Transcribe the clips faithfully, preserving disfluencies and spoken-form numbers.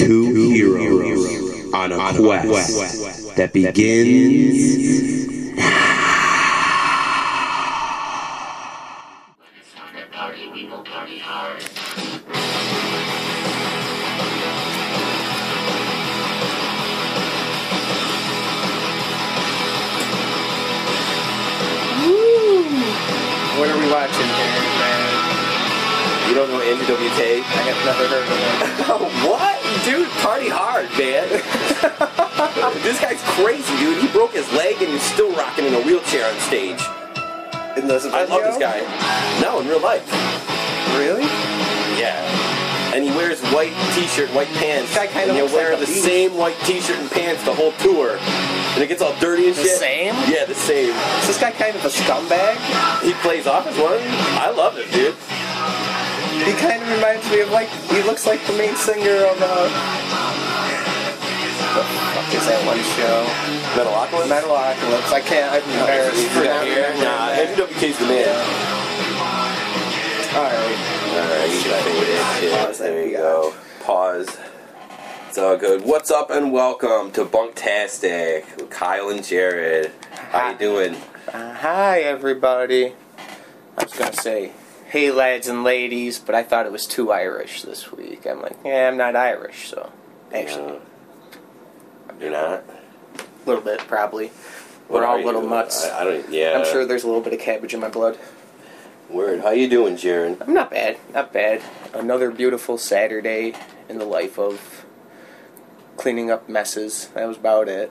Two, Two heroes, heroes on a, on quest, a quest that begins now. Party, we will party hard. What are we watching here, man? You don't know Andrew W K? I have never heard of him. What? Dude, party hard, man. This guy's crazy, dude. He broke his leg and he's still rocking in a wheelchair on stage. In this video? I love this guy. No, in real life. Really? Yeah. And he wears white t-shirt, white pants. This guy kind and of he'll looks wear like a the beast. same white t-shirt and pants the whole tour. And it gets all dirty and The shit. same? Yeah, the same. Is this guy kind of a scumbag? He plays off as one. I love it, dude. He kind of reminds me of, like, he looks like the main singer of, uh... what the fuck is that one show? Metalocalypse? Metalocalypse. I can't, I'm embarrassed for not remembering Nah, that. Andrew W K's the man. Alright. Alright, you should fade it. Shit. Pause that There you we go. Pause. It's all good. What's up and welcome to Bunktastic with Kyle and Jared. How you doing? Uh, hi, everybody. I was gonna say, hey, lads and ladies, but I thought it was too Irish this week. I'm like, yeah, I'm not Irish, so... Actually, No. You're not? a little bit, probably. What We're all are little you? nuts. I, I don't. Yeah. I'm sure there's a little bit of cabbage in my blood. Word. How you doing, Jared? I'm not bad, not bad. Another beautiful Saturday in the life of cleaning up messes. That was about it.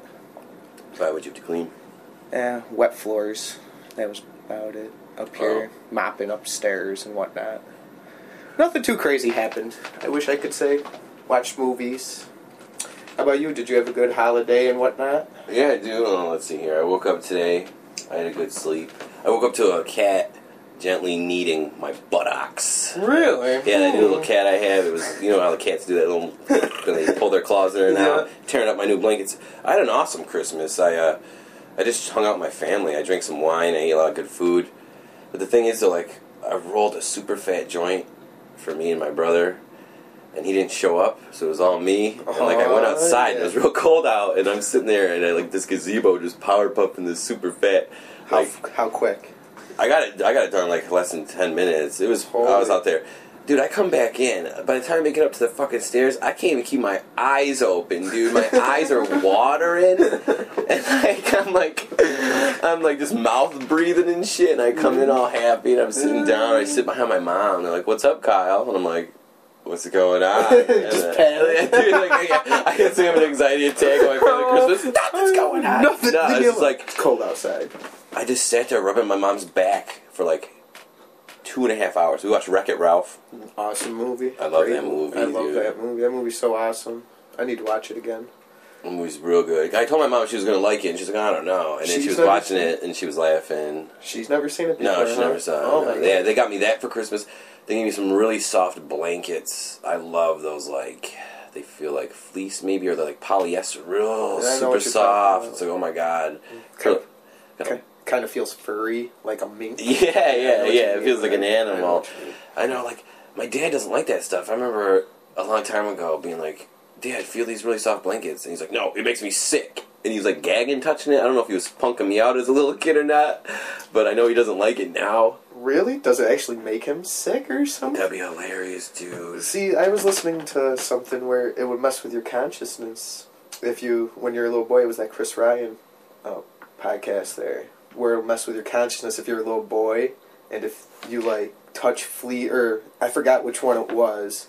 Why would you have to clean? Eh, wet floors. That was about it. Up here, mopping upstairs and whatnot. Nothing too crazy happened. I wish I could say. Watched movies. How about you? Did you have a good holiday and whatnot? Yeah, I do. Oh, let's see here. I woke up today. I had a good sleep. I woke up to a cat gently kneading my buttocks. Really? Yeah, that new little cat I have. It was, you know how the cats do that little, when they pull their claws in there now, Yeah. tearing up my new blankets. I had an awesome Christmas. I, uh, I just hung out with my family. I drank some wine. I ate a lot of good food. But the thing is, though, like, I rolled a super fat joint for me and my brother, and he didn't show up, so it was all me. And, like, I went outside, and it was real cold out, and I'm sitting there, and I, like, this gazebo just power pumping this super fat. How, Like, how quick? I got it. I got it done in like less than ten minutes. It was. Holy. I was out there, dude. I come back in. By the time I make it up to the fucking stairs, I can't even keep my eyes open, dude. My eyes are watering, and like I'm like, I'm like just mouth breathing and shit. And I come in all happy, and I'm sitting down. I sit behind my mom. And they're like, "What's up, Kyle?" And I'm like, "What's going on?" Just And, panic. dude, like, I, I can say I'm an anxiety attack on my brother Christmas. Nothing's going on. Nothing. No, it's just like. It's cold outside. I just sat there rubbing my mom's back for like two and a half hours. We watched Wreck-It Ralph. Awesome movie. I love Great that movie, I love dude. that movie. That movie's so awesome. I need to watch it again. The movie's real good. I told my mom she was going to like it, and she's like, I don't know. And then She's she was never watching seen it, and she was laughing. She's never seen it before. No, she huh? never saw it. Oh no. my Yeah, god. they got me that for Christmas. They gave me some really soft blankets. I love those, like, they feel like fleece maybe, or they're like polyester, real Yeah, I know super what you're talking soft. about. It's like, oh my god. Kind Look, of, kind, kind of feels furry, like a mink. Yeah, I know yeah, what yeah. you It feels mean, like an right? I know animal. what you mean. I know, like, my dad doesn't like that stuff. I remember a long time ago being like, Dad, feel these really soft blankets. And he's like, no, it makes me sick. And he was like gagging, touching it. I don't know if he was punking me out as a little kid or not, but I know he doesn't like it now. Really? Does it actually make him sick or something? That'd be hilarious, dude. See, I was listening to something where it would mess with your consciousness. If you, when you're a little boy, it was that Chris Ryan uh, podcast there, where it would mess with your consciousness if you're a little boy, and if you, like, touch flea, or I forgot which one it was.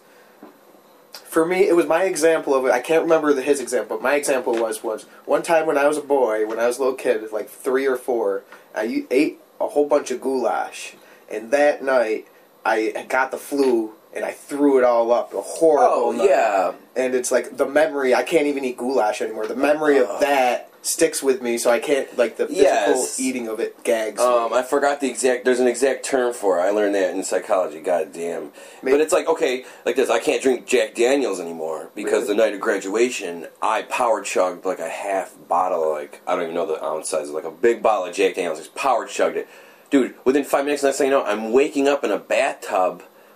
For me, it was my example of it. I can't remember the, his example, but my example was, was one time when I was a boy, when I was a little kid, like three or four, I ate a whole bunch of goulash, and that night, I got the flu, and I threw it all up. A horrible Oh, night. yeah. And it's like, the memory, I can't even eat goulash anymore. The memory of that sticks with me, so I can't, like, the physical Yes. eating of it gags Um, me. I forgot the exact, there's an exact term for it. I learned that in psychology, god damn. Maybe- But it's like, okay, like this, I can't drink Jack Daniels anymore because Really? the night of graduation, I power chugged like a half bottle, like, I don't even know the ounce size, like a big bottle of Jack Daniels, just power chugged it. Dude, within five minutes, next thing you know, I'm waking up in a bathtub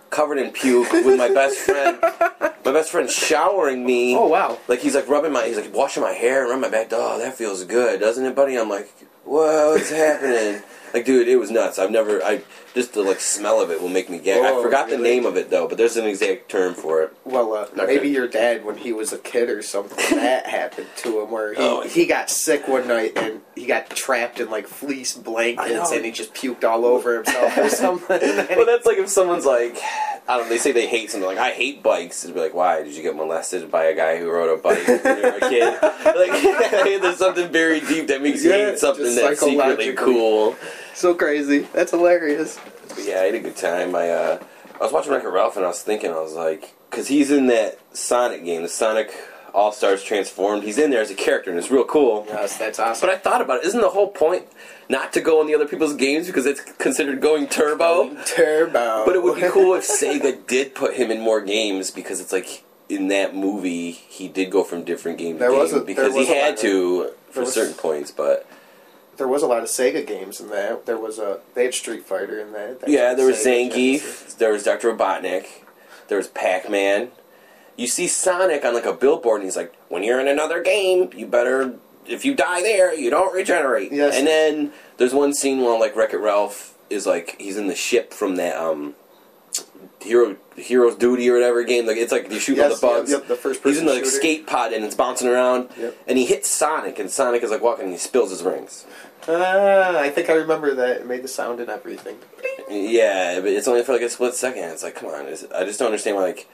covered in puke with my best friend. My best friend showering me. Oh, wow. Like, he's like rubbing my, he's like washing my hair and rubbing my back. Oh, that feels good, doesn't it, buddy? I'm like, whoa, what's happening? Like, dude, it was nuts. I've never, I, just the, like, smell of it will make me gag. Oh, I forgot really? the name of it, though, but there's an exact term for it. Well, uh, Not maybe good. your dad, when he was a kid or something, that happened to him, where he, Oh. he got sick one night and he got trapped in, like, fleece I blankets know. and he just puked all over himself or something. Well, that's like if someone's like, I don't know, they say they hate something, like, I hate bikes. It'd be like, why? Did you get molested by a guy who rode a bike when you were a kid? Like, there's something very deep that makes you Yeah, hate something just that's secretly psychologically. cool. So crazy. That's hilarious. But yeah, I had a good time. I uh, I was watching Wreck-It Ralph and I was thinking, I was like, because he's in that Sonic game, the Sonic All-Stars Transformed. He's in there as a character and it's real cool. Yes, that's awesome. But I thought about it. Isn't the whole point not to go in the other people's games because it's considered going turbo? Turbo. But it would be cool if Sega did put him in more games because it's like in that movie he did go from different game to There game was a- because there he was a had lot to there for was- certain points. But There was a lot of Sega games in that. There was a they had Street Fighter in that. That yeah, there was Sega Zangief, Genesis. there was Doctor Robotnik, there was Pac-Man. You see Sonic on like a billboard and he's like, when you're in another game, you better, if you die there, you don't regenerate. Yes. And then there's one scene where like Wreck-It Ralph is like, he's in the ship from that um Hero Hero's Duty or whatever game. Like it's like you shoot all Yes, the bugs. yep, yep, the first He's in the person like, shooter. skate pod and it's bouncing around. Yep. And he hits Sonic and Sonic is like walking and he spills his rings. Ah, I think I remember that. It made the sound and everything. Yeah, but it's only for like a split second. It's like, come on, is, I just don't understand why. Like,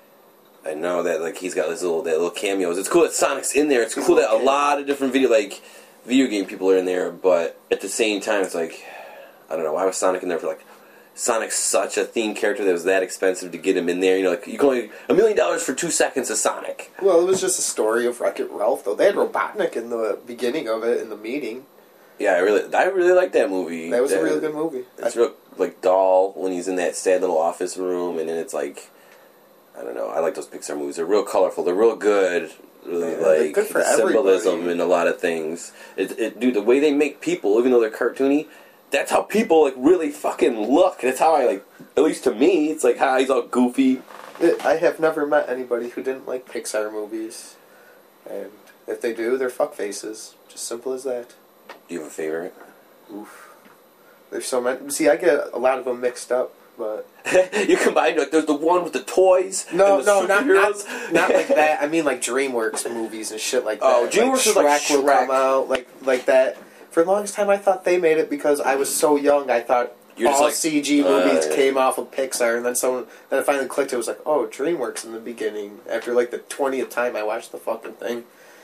I know that like he's got this little that little cameos. It's cool that Sonic's in there. It's His cool that little a lot of different video like video game people are in there. But at the same time, it's like I don't know why was Sonic in there for like Sonic's such a theme character that was that expensive to get him in there. You know, like you can only a million dollars for two seconds of Sonic. Well, it was just a story of Wreck-It Ralph, though. They had Robotnik in the beginning of it, in the meeting. Yeah, I really I really like that movie. That was a really good movie. It's I- real like dull when he's in that sad little office room, and then it's like I don't know. I like those Pixar movies. They're real colorful. They're real good. Really Yeah, they're like good for the symbolism everybody. in a lot of things. It, it, dude, the way they make people, even though they're cartoony, that's how people like really fucking look. That's how I like. At least to me, it's like how he's all goofy. It, I have never met anybody who didn't like Pixar movies. And if they do, they're fuckfaces. Just simple as that. Do you have a favorite? Oof. There's so many. See, I get a lot of them mixed up, but... You combine like there's the one with the toys. No, and the no, not, not, superheroes. not like that. I mean like DreamWorks movies and shit like that. Oh, DreamWorks is like Shrek will Shrek. come out, like, like that. For the longest time, I thought they made it because I was so young. I thought You're just all like, C G uh, movies yeah. came off of Pixar, and then someone then it finally clicked. It was like, oh, DreamWorks in the beginning. After like the twentieth time I watched the fucking thing.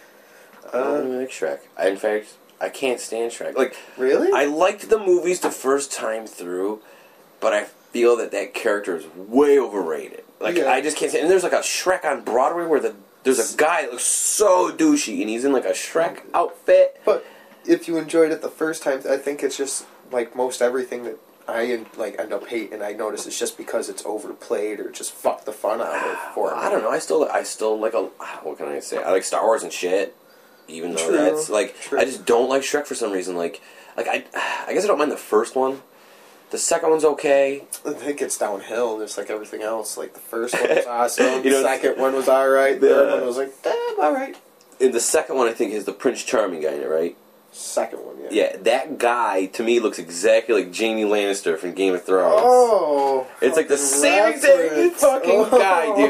I don't Uh, really like Shrek. I, in fact, I can't stand Shrek. Like, really? I liked the movies the first time through, but I feel that that character is way overrated. Like, Yeah. I just can't stand. And there's like a Shrek on Broadway where the there's a guy that looks so douchey, and he's in like a Shrek outfit. But if you enjoyed it the first time, I think it's just like most everything that I like end up hating. I notice it's just because it's overplayed or just fuck the fun out of for me. I don't know. I still I still like a what can I say? I like Star Wars and shit. Even though True, that's like true. I just don't like Shrek for some reason. Like like I I guess I don't mind the first one. The second one's okay. I think it's downhill, just like everything else. Like the first one was awesome, You know, the second one was alright, the the- third one was like, damn, alright. And the second one I think is the Prince Charming guy in it, right? Second one, yeah. Yeah, that guy to me looks exactly like Jaime Lannister from Game of Thrones. Oh, It's like the fucking same exact reference. fucking Oh.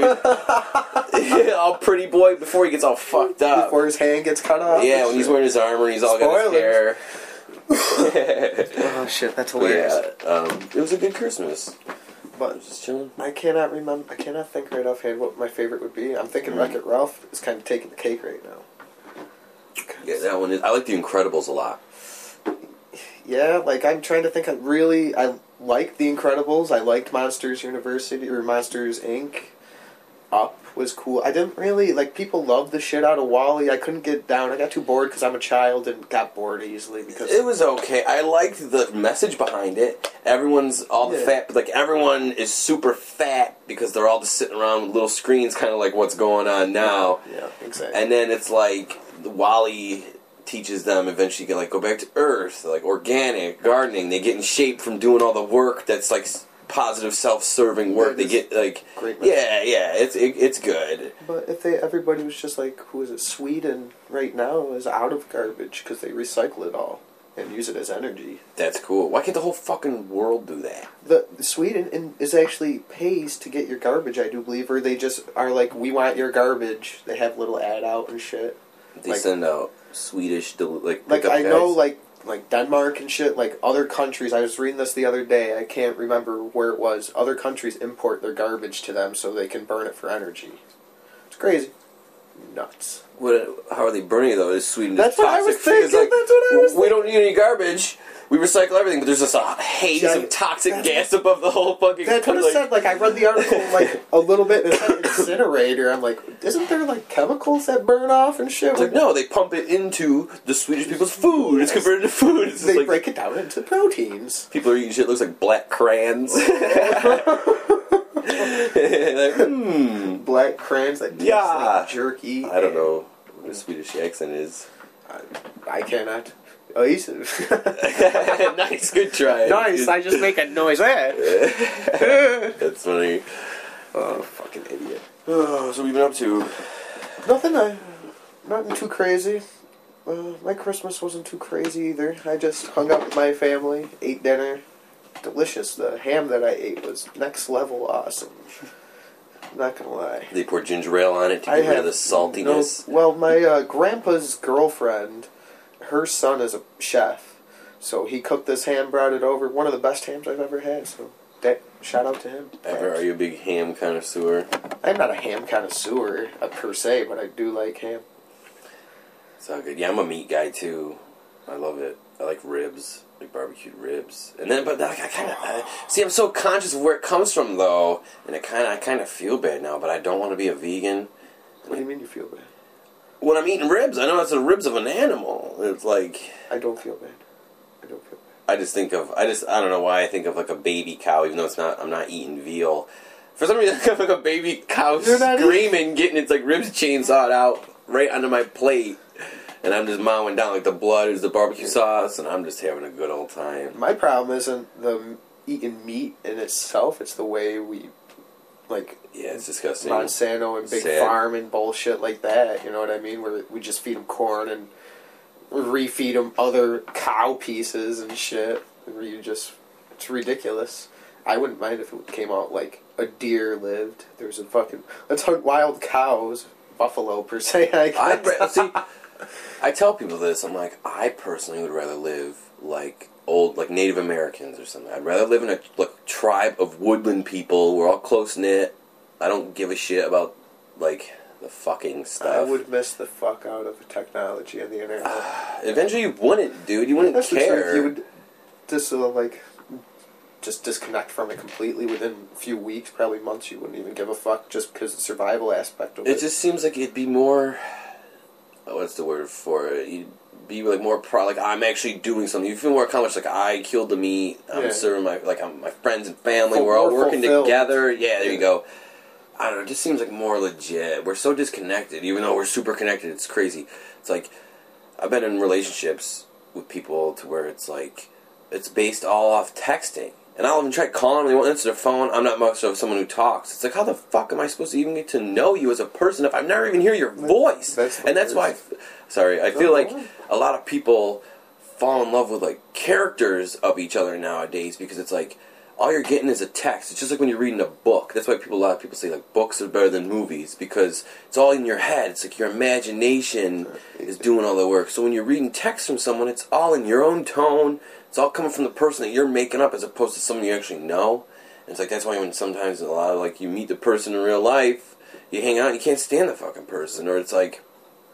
guy, dude. All pretty boy before he gets all fucked up. Before his hand gets cut off. Yeah, when he's wearing his armor and he's all got his Spoilers. hair. Oh shit, that's But hilarious. yeah, um, it was a good Christmas. I But was just chilling. I cannot remember. I cannot think right offhand what my favorite would be. I'm thinking Mm. Wreck-It Ralph is kind of taking the cake right now. Yeah, that one is. I like The Incredibles a lot. Yeah, like I'm trying to think. Of really, I liked The Incredibles. I liked Monsters University or Monsters Incorporated. Up was cool. I didn't really like. People loved the shit out of Wall-E. I couldn't get down. I got too bored because I'm a child and got bored easily because It was okay. I liked the message behind it. Everyone's all the Yeah. fat, like everyone is super fat because they're all just sitting around with little screens, kind of like what's going on now. yeah, exactly. And then it's like Wally teaches them eventually to like go back to Earth, like organic gardening. They get in shape from doing all the work that's like positive, self-serving work. They get like, great message. yeah, yeah, it's it, it's good. But if they everybody was just like, who is it? Sweden right now is out of garbage because they recycle it all and use it as energy. That's cool. Why can't the whole fucking world do that? The, the Sweden in, is actually pays to get your garbage, I do believe, or they just are like, we want your garbage. They have little ad out and shit. They like, send out Swedish del- like like pickup I know guys. like like Denmark and shit, like other countries. I was reading this the other day. I can't remember where it was. Other countries import their garbage to them so they can burn it for energy. It's crazy, nuts. What? How are they burning it though? Is Sweden That's just what I was toxic? It's thinking, like, that's what I was we don't need any garbage. We recycle everything, but there's just a haze Yeah, of toxic that's- gas above the whole fucking. That's what it like, said. Like I read the article like a little bit, and it said incinerator. I'm like, isn't there like chemicals that burn off and shit? It's like no, they pump it into the Swedish people's food. It's converted to food. It's They like, break it down into proteins. people are eating shit that looks like black crayons. Like, hmm. Black crayons that taste Yeah. like jerky. I don't know what a Swedish accent is. I, I cannot. Oh, he's Nice, good try. nice. I just make a noise. Eh? That's funny. Oh, fucking idiot. Oh, so we've been up to. Nothing. I nothing too crazy. Uh, my Christmas wasn't too crazy either. I just hung out with my family, ate dinner. Delicious. The ham that I ate was next level awesome. Not gonna lie. They pour ginger ale on it to I get rid of have the saltiness. No, well, my uh, grandpa's girlfriend, her son is a chef, so he cooked this ham, brought it over. One of the best hams I've ever had. So that shout out to him. Ever, are you a big ham connoisseur? I'm not a ham connoisseur uh, per se, but I do like ham. It's all good. Yeah, I'm a meat guy too. I love it. I like ribs, like barbecued ribs. And then, but like, I kind of see. I'm so conscious of where it comes from, though, and it kind of, I kind of feel bad now. But I don't want to be a vegan. What do you mean you feel bad? When I'm eating ribs, I know it's the ribs of an animal. It's like I don't feel bad. I don't feel bad. I just think of, I just, I don't know why I think of like a baby cow, even though it's not. I'm not eating veal. For some reason, I think of like a baby cow You're not screaming, getting its like ribs chainsawed out right onto my plate. And I'm just mowing down, like the blood is the barbecue sauce, and I'm just having a good old time. My problem isn't the eating meat in itself; it's the way we, like, Yeah, it's disgusting. Monsanto and Big Sad. Farm and bullshit like that. You know what I mean? Where we just feed them corn and refeed them other cow pieces and shit. Where you just, it's ridiculous. I wouldn't mind if it came out like a deer lived. There's a fucking let's hunt wild cows, buffalo per se. I I'd guess. ra- see. I tell people this. I'm like, I personally would rather live like old, like Native Americans or something. I'd rather live in a like tribe of woodland people. We're all close knit. I don't give a shit about like the fucking stuff. I would miss the fuck out of the technology and the internet. Eventually, you wouldn't, dude. You wouldn't That's the care. truth. You would just uh, like just disconnect from it completely within a few weeks, probably months. You wouldn't even give a fuck just because the survival aspect of it. It just seems like it'd be more. Oh, what's the word for it? You'd be like more pro. Like I'm actually doing something. You feel more accomplished. Like I killed the meat. I'm Yeah. serving my like I'm, my friends and family. Ful- We're all more working fulfilled. together. Yeah, there Yeah. you go. I don't know. It just seems like more legit. We're so disconnected, even though we're super connected. It's crazy. It's like I've been in relationships with people to where it's like it's based all off texting. And I'll even try calling them, they won't answer their phone. I'm not much of someone who talks. It's like, how the fuck am I supposed to even get to know you as a person if I've never even hear your voice? That's the and that's why, I worst. f- sorry, I No, feel go like on. a lot of people fall in love with like characters of each other nowadays because it's like, all you're getting is a text. It's just like when you're reading a book. That's why people, a lot of people say like books are better than movies because it's all in your head. It's like your imagination is doing all the work. So when you're reading text from someone, it's all in your own tone. It's all coming from the person that you're making up as opposed to someone you actually know. And it's like that's why when sometimes a lot of like you meet the person in real life, you hang out, you can't stand the fucking person. Or it's like,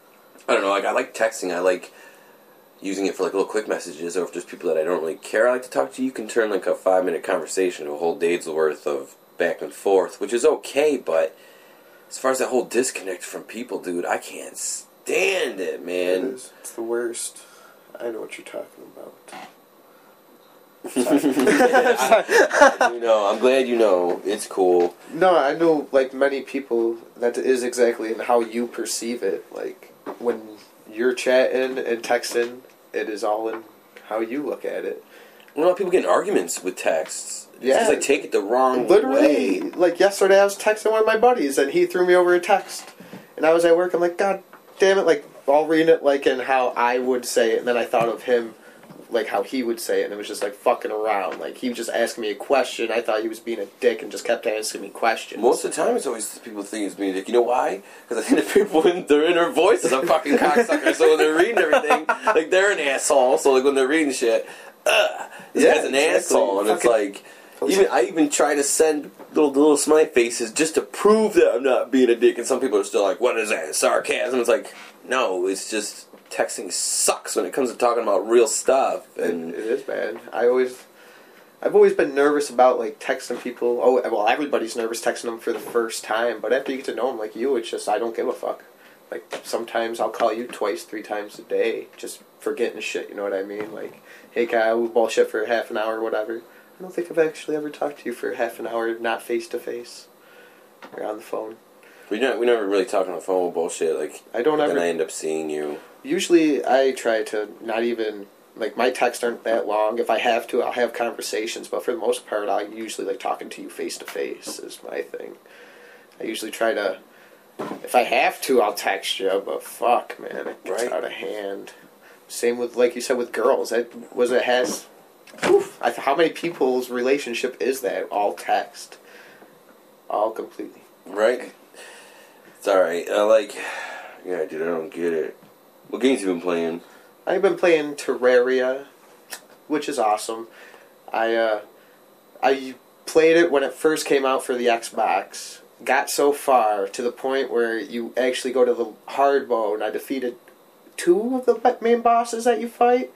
I don't know, like I like texting. I like using it for like little quick messages, or if there's people that I don't really care I like to talk to, you can turn like a five minute conversation to a whole day's worth of back and forth, which is okay, but as far as that whole disconnect from people, dude, I can't stand it, It man. is. It's the worst. I know what you're talking about. I, you know, I'm glad you know. It's cool. No, I know, like, many people, that is exactly how you perceive it. Like, when you're chatting and texting, it is all in how you look at it. A lot of people get in arguments with texts. Yeah. Because I take it the wrong Literally, way. like yesterday I was texting one of my buddies and he threw me over a text. And I was at work, I'm like, God damn it, like, I'll read it like in how I would say it, and then I thought of him, like how he would say it, and it was just like fucking around. Like, he was just asking me a question, I thought he was being a dick and just kept asking me questions. Most of the time, it's always people think it's being a dick. You know why? Because I think the people in their inner voice is a fucking cocksucker. So when they're reading everything, like they're an asshole. So like when they're reading shit, ugh, this Yeah, guy's an exactly. asshole, and Fucking- it's like. Even I even try to send little little smiley faces just to prove that I'm not being a dick, and some people are still like, "What is that? Sarcasm?" It's like, no, it's just texting sucks when it comes to talking about real stuff. And It, it is bad. I always, I've always been nervous about like texting people. Oh, well, everybody's nervous texting them for the first time, but after you get to know them, like you, it's just I don't give a fuck. Like sometimes I'll call you twice, three times a day, just for getting shit. You know what I mean? Like, hey, Kyle, we bullshit for half an hour, or whatever. I don't think I've actually ever talked to you for half an hour, not face to face, or on the phone. we don't we never really talk on the phone with bullshit. Like I don't then ever. I end up seeing you. Usually, I try to not even like my texts aren't that long. If I have to, I'll have conversations, but for the most part, I usually like talking to you face to face is my thing. I usually try to. If I have to, I'll text you, but fuck, man, it gets Right. out of hand. Same with, like you said, with girls. That was it has. Oof, I, how many people's relationship is that? All text. All completely. Right? It's alright. I like... Yeah, dude, I don't get it. What games you been playing? I've been playing Terraria, which is awesome. I, uh... I played it when it first came out for the Xbox. Got so far to the point where you actually go to the hard mode, and I defeated two of the main bosses that you fight.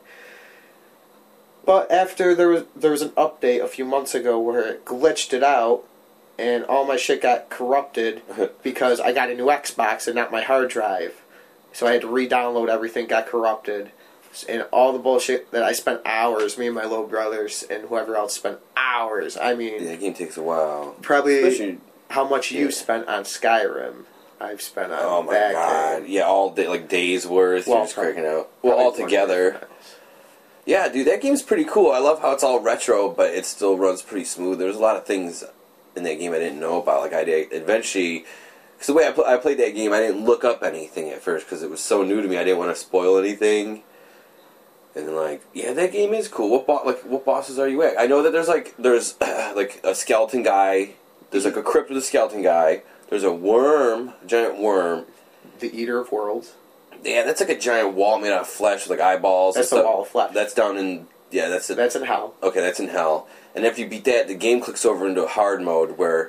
But after there was there was an update a few months ago where it glitched it out, and all my shit got corrupted because I got a new Xbox and not my hard drive. So I had to re-download everything, got corrupted, and all the bullshit that I spent hours, me and my little brothers and whoever else spent hours. I mean, Yeah, that game takes a while. probably Especially... how much you yeah. spent on Skyrim. I've spent on Oh my that god. game. Yeah, all day, like days worth. Well, You're just probably- cracking out. Well, Probably all together. Yeah, dude, that game's pretty cool. I love how it's all retro, but it still runs pretty smooth. There's a lot of things in that game I didn't know about. Like, I did eventually... Because the way I, pl- I played that game, I didn't look up anything at first because it was so new to me. I didn't want to spoil anything. And then, like, yeah, that game is cool. What bo- like what bosses are you at? I know that there's, like, there's like a skeleton guy. There's, like, a crypt with a skeleton guy. There's a worm, a giant worm. The Eater of Worlds. Yeah, that's like a giant wall made out of flesh with like eyeballs. That's and a stuff. wall of flesh. That's down in yeah. That's it. That's in hell. Okay, that's in hell. And after you beat that, the game clicks over into hard mode where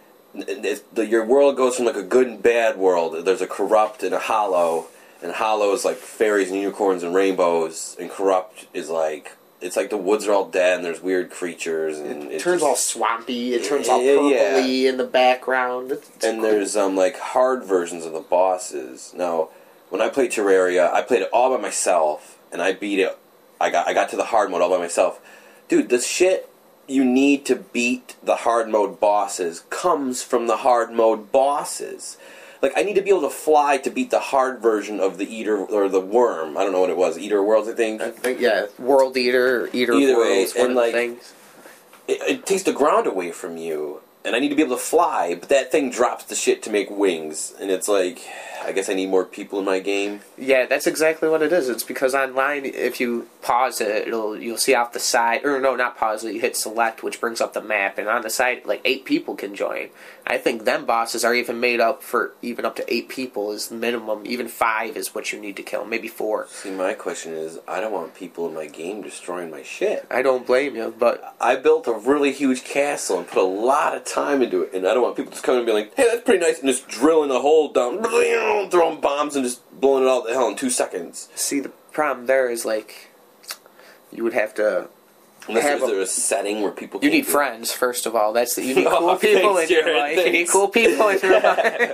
it's, the, your world goes from like a good and bad world. There's a corrupt and a hollow, and hollow is like fairies and unicorns and rainbows, and corrupt is like it's like the woods are all dead and there's weird creatures and It it's turns just- all swampy. It turns all Yeah, yeah. purpley in the background. It's, it's and cool. there's um like hard versions of the bosses. Now, when I played Terraria, I played it all by myself, and I beat it. I got I got to the hard mode all by myself. Dude, the shit you need to beat the hard mode bosses comes from the hard mode bosses. Like, I need to be able to fly to beat the hard version of the Eater, or the Worm. I don't know what it was. Eater of Worlds, I think. I think, yeah, World Eater, or Eater Either of way, Worlds, one and, of like, the things. It, it takes the ground away from you, and I need to be able to fly, but that thing drops the shit to make wings, and it's like, I guess I need more people in my game. Yeah, that's exactly what it is. It's because online, if you pause it, it'll you'll see off the side, or no, not pause it, you hit select, which brings up the map, and on the side, like, eight people can join. I think them bosses are even made up for even up to eight people is minimum. Even five is what you need to kill, maybe four. See, my question is, I don't want people in my game destroying my shit. I don't blame you, but I built a really huge castle and put a lot of time into it, and I don't want people just coming and being like, hey, that's pretty nice, and just drilling a hole down, throwing bombs and just blowing it all to hell in two seconds. see, the problem there is, like, you would have to... Unless have there's a- there a setting where people You can't need do it. friends, first of all. That's the, you need Oh, cool people thanks, in your Jared, life. You need thanks. cool people in your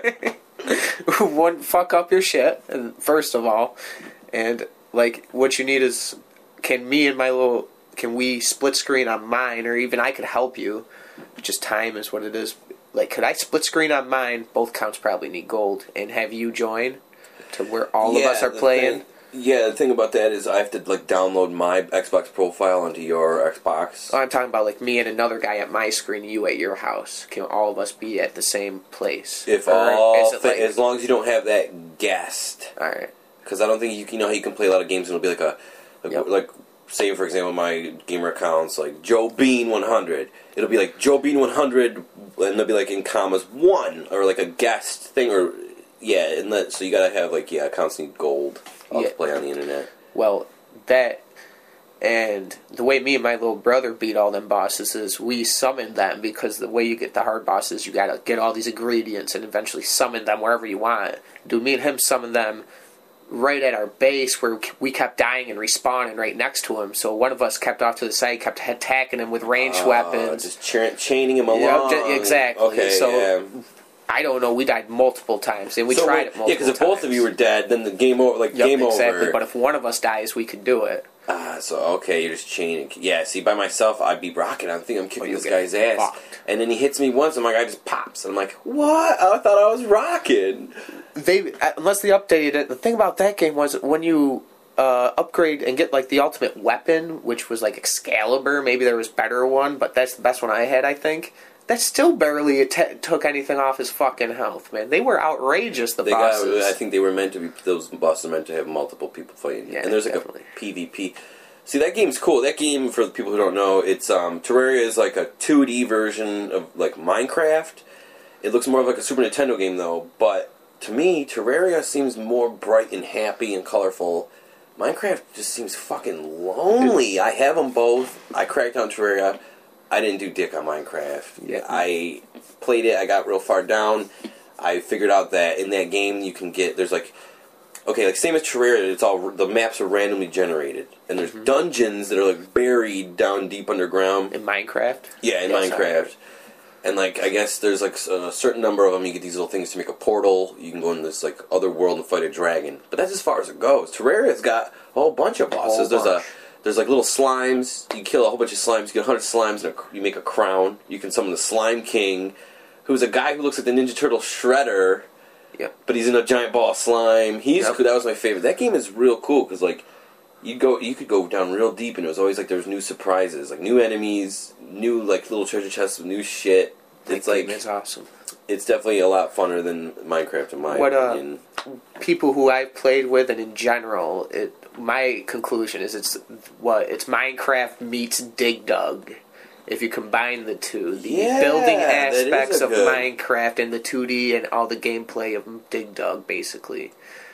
life who wouldn't fuck up your shit, and first of all. And, like, what you need is, can me and my little, can we split screen on mine, or even I could help you. Just time is what it is. Like, could I split screen on mine? Both counts probably need gold. And have you join to where all Yeah, of us are the playing. thing- Yeah, the thing about that is I have to like download my Xbox profile onto your Xbox. Oh, I'm talking about like me and another guy at my screen, you at your house. Can all of us be at the same place? If Or all, is it thi- like- as long as you don't have that guest, all right. because I don't think you can. You know how you can play a lot of games and it'll be like a, like, Yep. like say for example my gamer accounts like Joe Bean one hundred. It'll be like Joe Bean one hundred, and they'll be like in commas one or like a guest thing or yeah, and that, so you gotta have like yeah accounts need gold. I'll Yeah. play on the internet. Well, that and the way me and my little brother beat all them bosses is we summoned them, because the way you get the hard bosses, you gotta get all these ingredients and eventually summon them wherever you want. Do me and him summon them right at our base where we kept dying and respawning right next to him. So one of us kept off to the side, kept attacking him with ranged Uh, weapons. just cha- chaining him along. Yeah, ju- exactly. Okay, So, yeah. I don't know. We died multiple times, and we So, tried well, it multiple yeah, because if times. both of you were dead, then the game over. Like Yep, game exactly. over. But if one of us dies, we can do it. Ah, so okay, you're just chaining. Yeah, see, by myself, I'd be rocking. I think I'm kicking Oh, you this get guy's ass, fucked. and then he hits me once, and my guy just pops, and I'm like, "What? I thought I was rocking." They uh, unless they updated it. The thing about that game was when you uh, upgrade and get like the ultimate weapon, which was like Excalibur. Maybe there was a better one, but that's the best one I had, I think. That still barely att- took anything off his fucking health, man. They were outrageous, the They got. bosses. I think they were meant to be. Those bosses are meant to have multiple people fighting, Yeah, and there's like definitely. a PvP. See, that game's cool. That game, for the people who don't know, it's um, Terraria is like a two D version of like Minecraft. It looks more like a Super Nintendo game though, but to me, Terraria seems more bright and happy and colorful. Minecraft just seems fucking lonely. I have them both. I cracked on Terraria. I didn't do dick on Minecraft. Yeah. I played it. I got real far down. I figured out that in that game you can get there's like okay, like same as Terraria, it's all the maps are randomly generated, and there's Mm-hmm. dungeons that are like buried down deep underground. in Minecraft. Yeah, in Yes, I Minecraft. heard. And like I guess there's like a certain number of them. You get these little things to make a portal. You can go in this like other world and fight a dragon. But that's as far as it goes. Terraria's got a whole bunch of bosses. whole There's bunch. a there's like little slimes. You kill a whole bunch of slimes. You get a hundred slimes and a, you make a crown. You can summon the Slime King, who's a guy who looks like the Ninja Turtle Shredder. Yep. But he's in a giant ball of slime. He's Yep. cool. That was my favorite. That game is real cool because like you go, you could go down real deep, and it was always like there was new surprises, like new enemies, new like little treasure chests with new shit. It's That like game is awesome. it's definitely a lot funner than Minecraft in my What, uh, opinion. People who I've played with, and in general, it my conclusion is it's what it's Minecraft meets Dig Dug. If you combine the two, the Yeah, building that is aspects a of good- Minecraft and the two D and all the gameplay of Dig Dug, basically,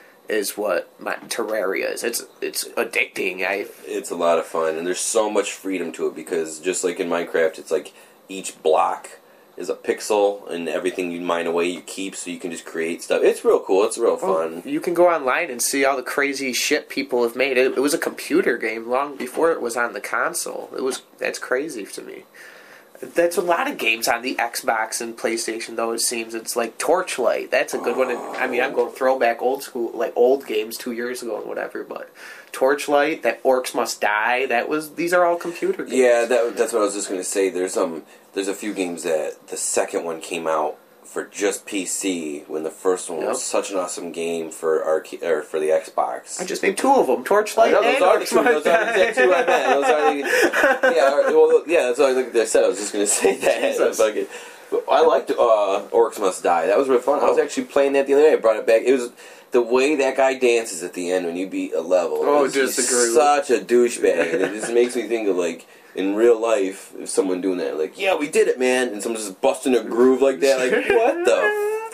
is what my, Terraria is. It's it's addicting. I It's a lot of fun, and there's so much freedom to it because just like in Minecraft, it's like each block is a pixel, and everything you mine away you keep, so you can just create stuff. It's real cool. It's real fun. You can go online and see all the crazy shit people have made. It, it was a computer game long before it was on the console. It was that's crazy to me. That's a lot of games on the Xbox and PlayStation, though. It seems it's like Torchlight. That's a good one. And, I mean, I'm going throwback old school, like old games two years ago and whatever. But Torchlight, that Orcs Must Die. That was these are all computer games. Yeah, that, that's what I was just going to say. There's um, there's a few games that the second one came out for just P C when the first one Yep. was such an awesome game for arcade or for the Xbox. I just named two of them: I Torchlight know, and those are the Orcs two. Must Those are the Die. two I meant. Those are the, yeah, well, yeah. That's what I, like I said. I was just going to say that. Jesus. Fucking- I liked uh, Orcs Must Die. That was really fun. I was Oh. actually playing that the other day. I brought it back. It was the way that guy dances at the end when you beat a level. Oh, It was- he's disagree. Such a douchebag. And it just makes me think of like in real life, if someone doing that, like, yeah, we did it, man, and someone just busting a groove like that, like, what the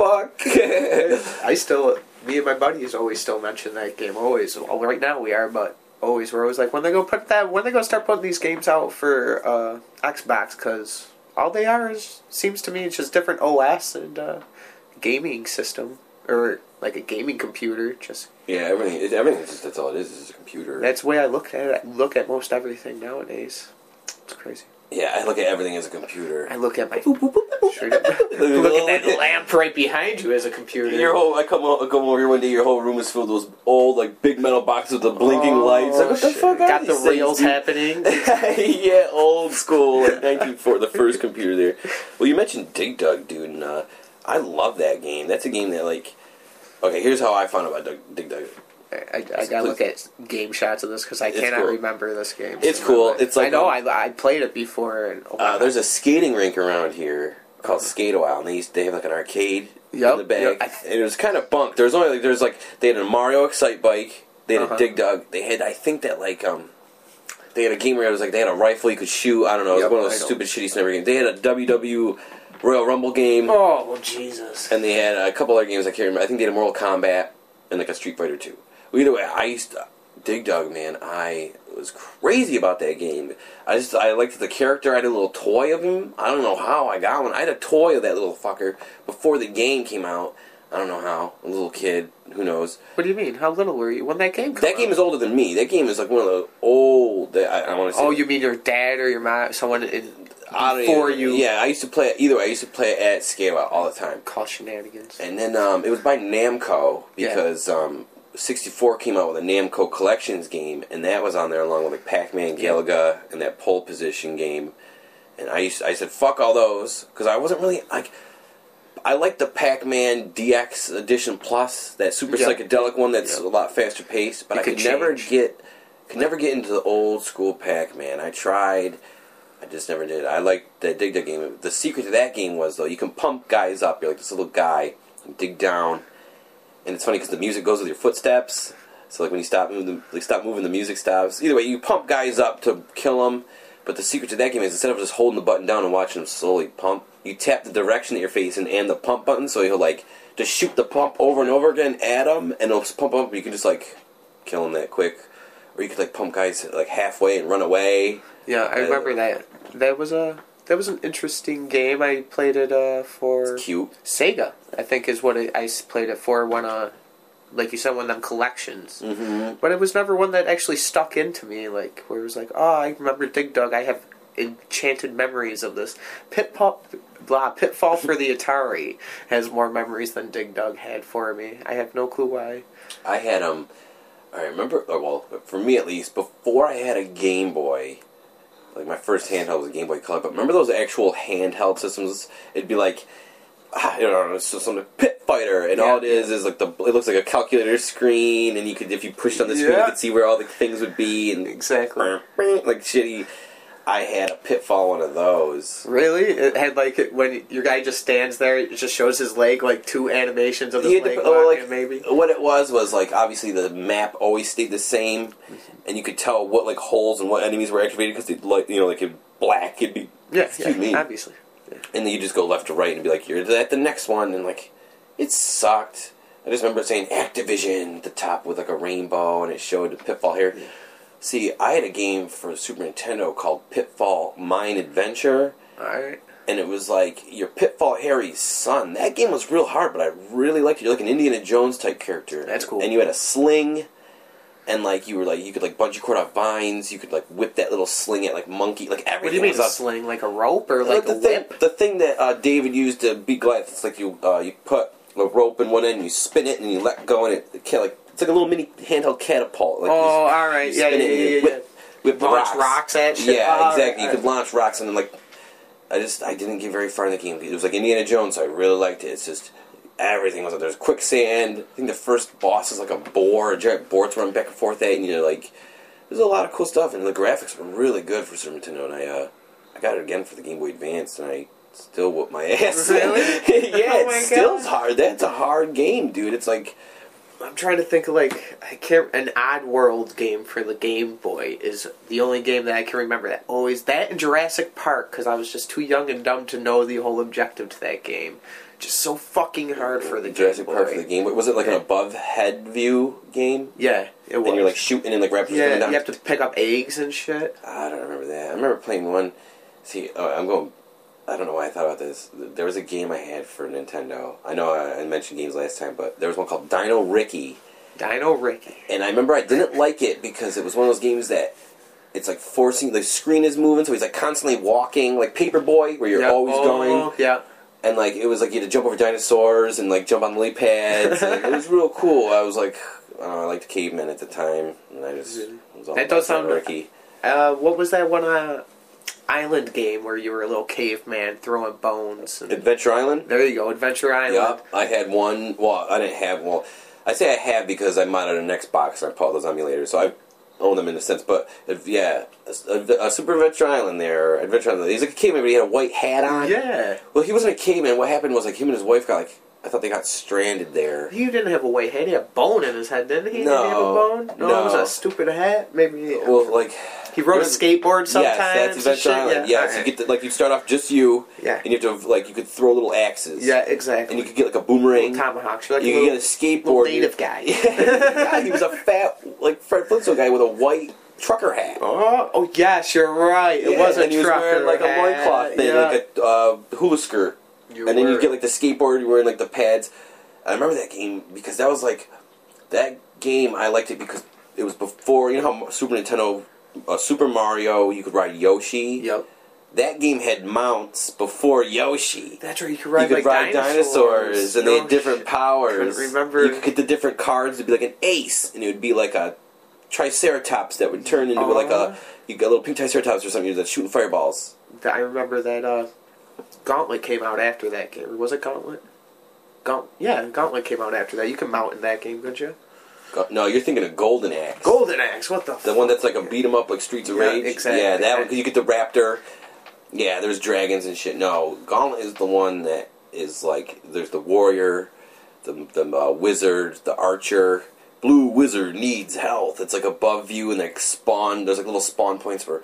fuck? I still, me and my buddies always still mention that game. Always, well, right now we are, but always we're always like when they go put that, when they go start putting these games out for uh, Xbox, because all they are is seems to me it's just different O S and uh, gaming system or like a gaming computer. Just Yeah, everything. It, everything. Just, that's all it is. Is a computer. that's the way I look at it. I look at most everything nowadays. It's crazy. yeah, I look at everything as a computer. I look at my straight up, look at that lamp right behind you as a computer. Your whole, I come, o- I come over here one day. Your whole room is filled with those old, like, big metal boxes with the blinking Oh, lights. Like, what the shit. fuck are Got the these things, reels dude? happening. Yeah, old school, like nineteen forty, the first computer there. Well, you mentioned Dig Dug, dude, and uh, I love that game. That's a game that, like, okay, here's how I found out about Dig, Dig Dug. I, I gotta look at game shots of this because I It's cannot cool. remember this game. It's cool. It's like I know um, I I played it before. And oh, uh, there's a skating rink around here called Skate a While, and they used they have like an arcade Yep, in the back. yep. I th- And it was kind of bunk. There was only like there's like they had a Mario Excite bike. They had Uh-huh. a Dig Dug. They had I think that like um. They had a game where it was like they had a rifle you could shoot. I don't know. It was Yep, one of I those know. stupid shitty sniper games. They had a W W Royal Rumble game. oh Jesus! And they had a couple other games I can't remember. I think they had a Mortal Kombat and like a Street Fighter two. Well, either way, I used to Dig Dug, man. I was crazy about that game. I just I liked the character. I had a little toy of him. I don't know how I got one. I had a toy of that little fucker before the game came out. I don't know how. A little kid. Who knows? What do you mean? How little were you when that game? Came That game is older than me. That game is like one of the old. That I, I want to say. Oh, you mean your dad or your mom? Someone in, I don't before even- you? Yeah, I used to play it. Either way, I used to play it at Scale Out all the time. Call shenanigans. And then um, it was by Namco because um, sixty-four came out with a Namco Collections game, and that was on there along with like Pac-Man, Galaga, and that pole position game. And I used, I said fuck all those because I wasn't really like. I like the Pac-Man D X Edition Plus, that super Yeah. psychedelic one that's Yeah. a lot faster paced. But You I could could never change. get, could never get into the old school Pac-Man. I tried. I just never did. I liked that Dig Dug game. The secret to that game was, though, you can pump guys up. You're like this little guy, you dig down, and it's funny because the music goes with your footsteps. So like when you stop moving, the, like stop moving, the music stops. Either way, you pump guys up to kill them. But the secret to that game is instead of just holding the button down and watching them slowly pump, you tap the direction that you're facing and the pump button, so he'll like just shoot the pump over and over again at him, and it'll pump up. You can just like kill him that quick, or you could like pump guys like halfway and run away. Yeah, I Uh, remember that. That was a that was an interesting game. I played it uh, for It's cute. Sega. I think is what it, I s- played it for. One uh, like you said, one of them collections. Mm-hmm. But it was never one that actually stuck into me. Like where it was like, oh, I remember Dig Dug. I have enchanted memories of this. Pitfall, blah, Pitfall for the Atari has more memories than Dig Dug had for me. I have no clue why. I had um, I remember. oh, Well, for me at least, before I had a Game Boy. Like my first handheld was a Game Boy Color, but remember those actual handheld systems? It'd be like, ah, you know, it's just some Pit Fighter, and Yeah. all it is is like the it looks like a calculator screen, and you could if you pushed on the screen, Yeah. you could see where all the things would be, and Exactly. like shitty. I had a Pitfall one of those. Really? It had like when your guy just stands there, it just shows his leg, like two animations of his You had to leg put- oh, walking, like, maybe. What it was was like obviously the map always stayed the same, and you could tell what like holes and what enemies were activated because they'd like you know like it black it'd be Yeah, excuse yeah, me. obviously. And then you just go left to right and be like, you're at the next one, and like, it sucked. I just remember saying Activision at the top with like a rainbow, and it showed the Pitfall here. See, I had a game for Super Nintendo called Pitfall Mine Adventure, Alright. and it was like your Pitfall Harry's son. That game was real hard, but I really liked it. You're like an Indiana Jones type character. That's cool. And you had a sling, and like you were like you could like bungee cord off vines. You could like whip that little sling at like monkey, like everything. What do you mean, was a up. sling? Like a rope or like the a thing, whip? the thing that uh, David used to beat Goliath, it's like you uh, you put a rope in one end, and you spin it, and you let go, and it, it can, like it's like a little mini handheld catapult. Like Oh, you just- alright. you Yeah, spin yeah, it and yeah, you yeah. whip, whip the Launch rocks. rocks at shit? Yeah, Oh, exactly. You alright. could launch rocks, and then like I just I didn't get very far in the game. It was like Indiana Jones, so I really liked it. It's just everything was like there's quicksand. I think the first boss is like a boar, a giant boar to run back and forth at, and you're like. There's a lot of cool stuff, and the graphics were really good for Super Nintendo. And I, uh, I got it again for the Game Boy Advance, and I still whoop my ass. Really? yeah, Oh my it still God. hard. That's a hard game, dude. It's like I'm trying to think of like I can't an Odd World game for the Game Boy is the only game that I can remember that always that and Jurassic Park because I was just too young and dumb to know the whole objective to that game. Just so fucking hard for the Jurassic Game Park Boy. for the Game Boy. Was it like an above head view game? Yeah, it was. And you're like shooting, and like raptors yeah, coming down. you have to pick up eggs and shit. I don't remember that. I remember playing one. See, oh, I'm going. I don't know why I thought about this. There was a game I had for Nintendo. I know I I mentioned games last time, but there was one called Dino Ricky. Dino Ricky. And I remember I didn't like it because it was one of those games that it's like forcing the screen is moving, so he's like constantly walking, like Paperboy, where you're Yeah. always Oh, going. Yeah. And like it was like you had to jump over dinosaurs and like jump on lily pads. And it was real cool. I was like, I don't know, I liked cavemen at the time, and I just was all That about does sound- Ricky. Uh, what was that one uh, island game where you were a little caveman throwing bones? And... Adventure Island. There you go, Adventure Island. Yup, I had one. Well, I didn't have well. I say I have because I modded an Xbox and I pulled those emulators, so I own them in a sense. But if, yeah, a, a Super Adventure Island there, Adventure Island. He's like a caveman, but he had a white hat on. Yeah. Well, he wasn't a caveman. What happened was like him and his wife got like I thought they got stranded there. He didn't have a white hat. He had a bone in his head, didn't he? No, Did he have a bone? No, no. it was a stupid hat. Maybe. Well, like he rode a skateboard sometimes. Yes, that's and Adventure shit. Island. Yeah, Yeah, so you alright. get the, like you start off just you. Yeah. And you have to like you could throw little axes. Yeah, exactly. And you could get like a boomerang. Little tomahawks. You're like You a could little, get a skateboard. little native guy. Yeah, he was a fat like Fred Flintstone guy with a white trucker hat. Oh, oh yes, you're right. It Yeah, was a and he was trucker wearing like a hat. loincloth thing, Yeah. like a uh, hula skirt. You and then were- you get like the skateboard, you're wearing like the pads. I remember that game because that was like that game. I liked it because it was before you know how Super Nintendo, uh, Super Mario, you could ride Yoshi. Yep. That game had mounts before Yoshi. That's right. You could ride You could like ride dinosaurs, dinosaurs, and they had No different shit. powers. Couldn't remember. You could get the different cards. It'd be like an ace, and it would be like a Triceratops that would turn into like Uh-huh. a you got a little pink Triceratops or something that's shooting fireballs. I remember that uh, Gauntlet came out after that game. Was it Gauntlet? Gaunt- yeah, Gauntlet came out after that. You can mount in that game, couldn't you? Go- No, you're thinking of Golden Axe. Golden Axe. What the? The one that's like a beat 'em up, like Streets of Yeah, Rage. exactly. Yeah, that one. Cause you get the raptor. Yeah, there's dragons and shit. No, Gauntlet is the one that is like there's the warrior, the the uh, wizard, the archer. Blue wizard needs health. It's like above you and like spawn. There's like little spawn points where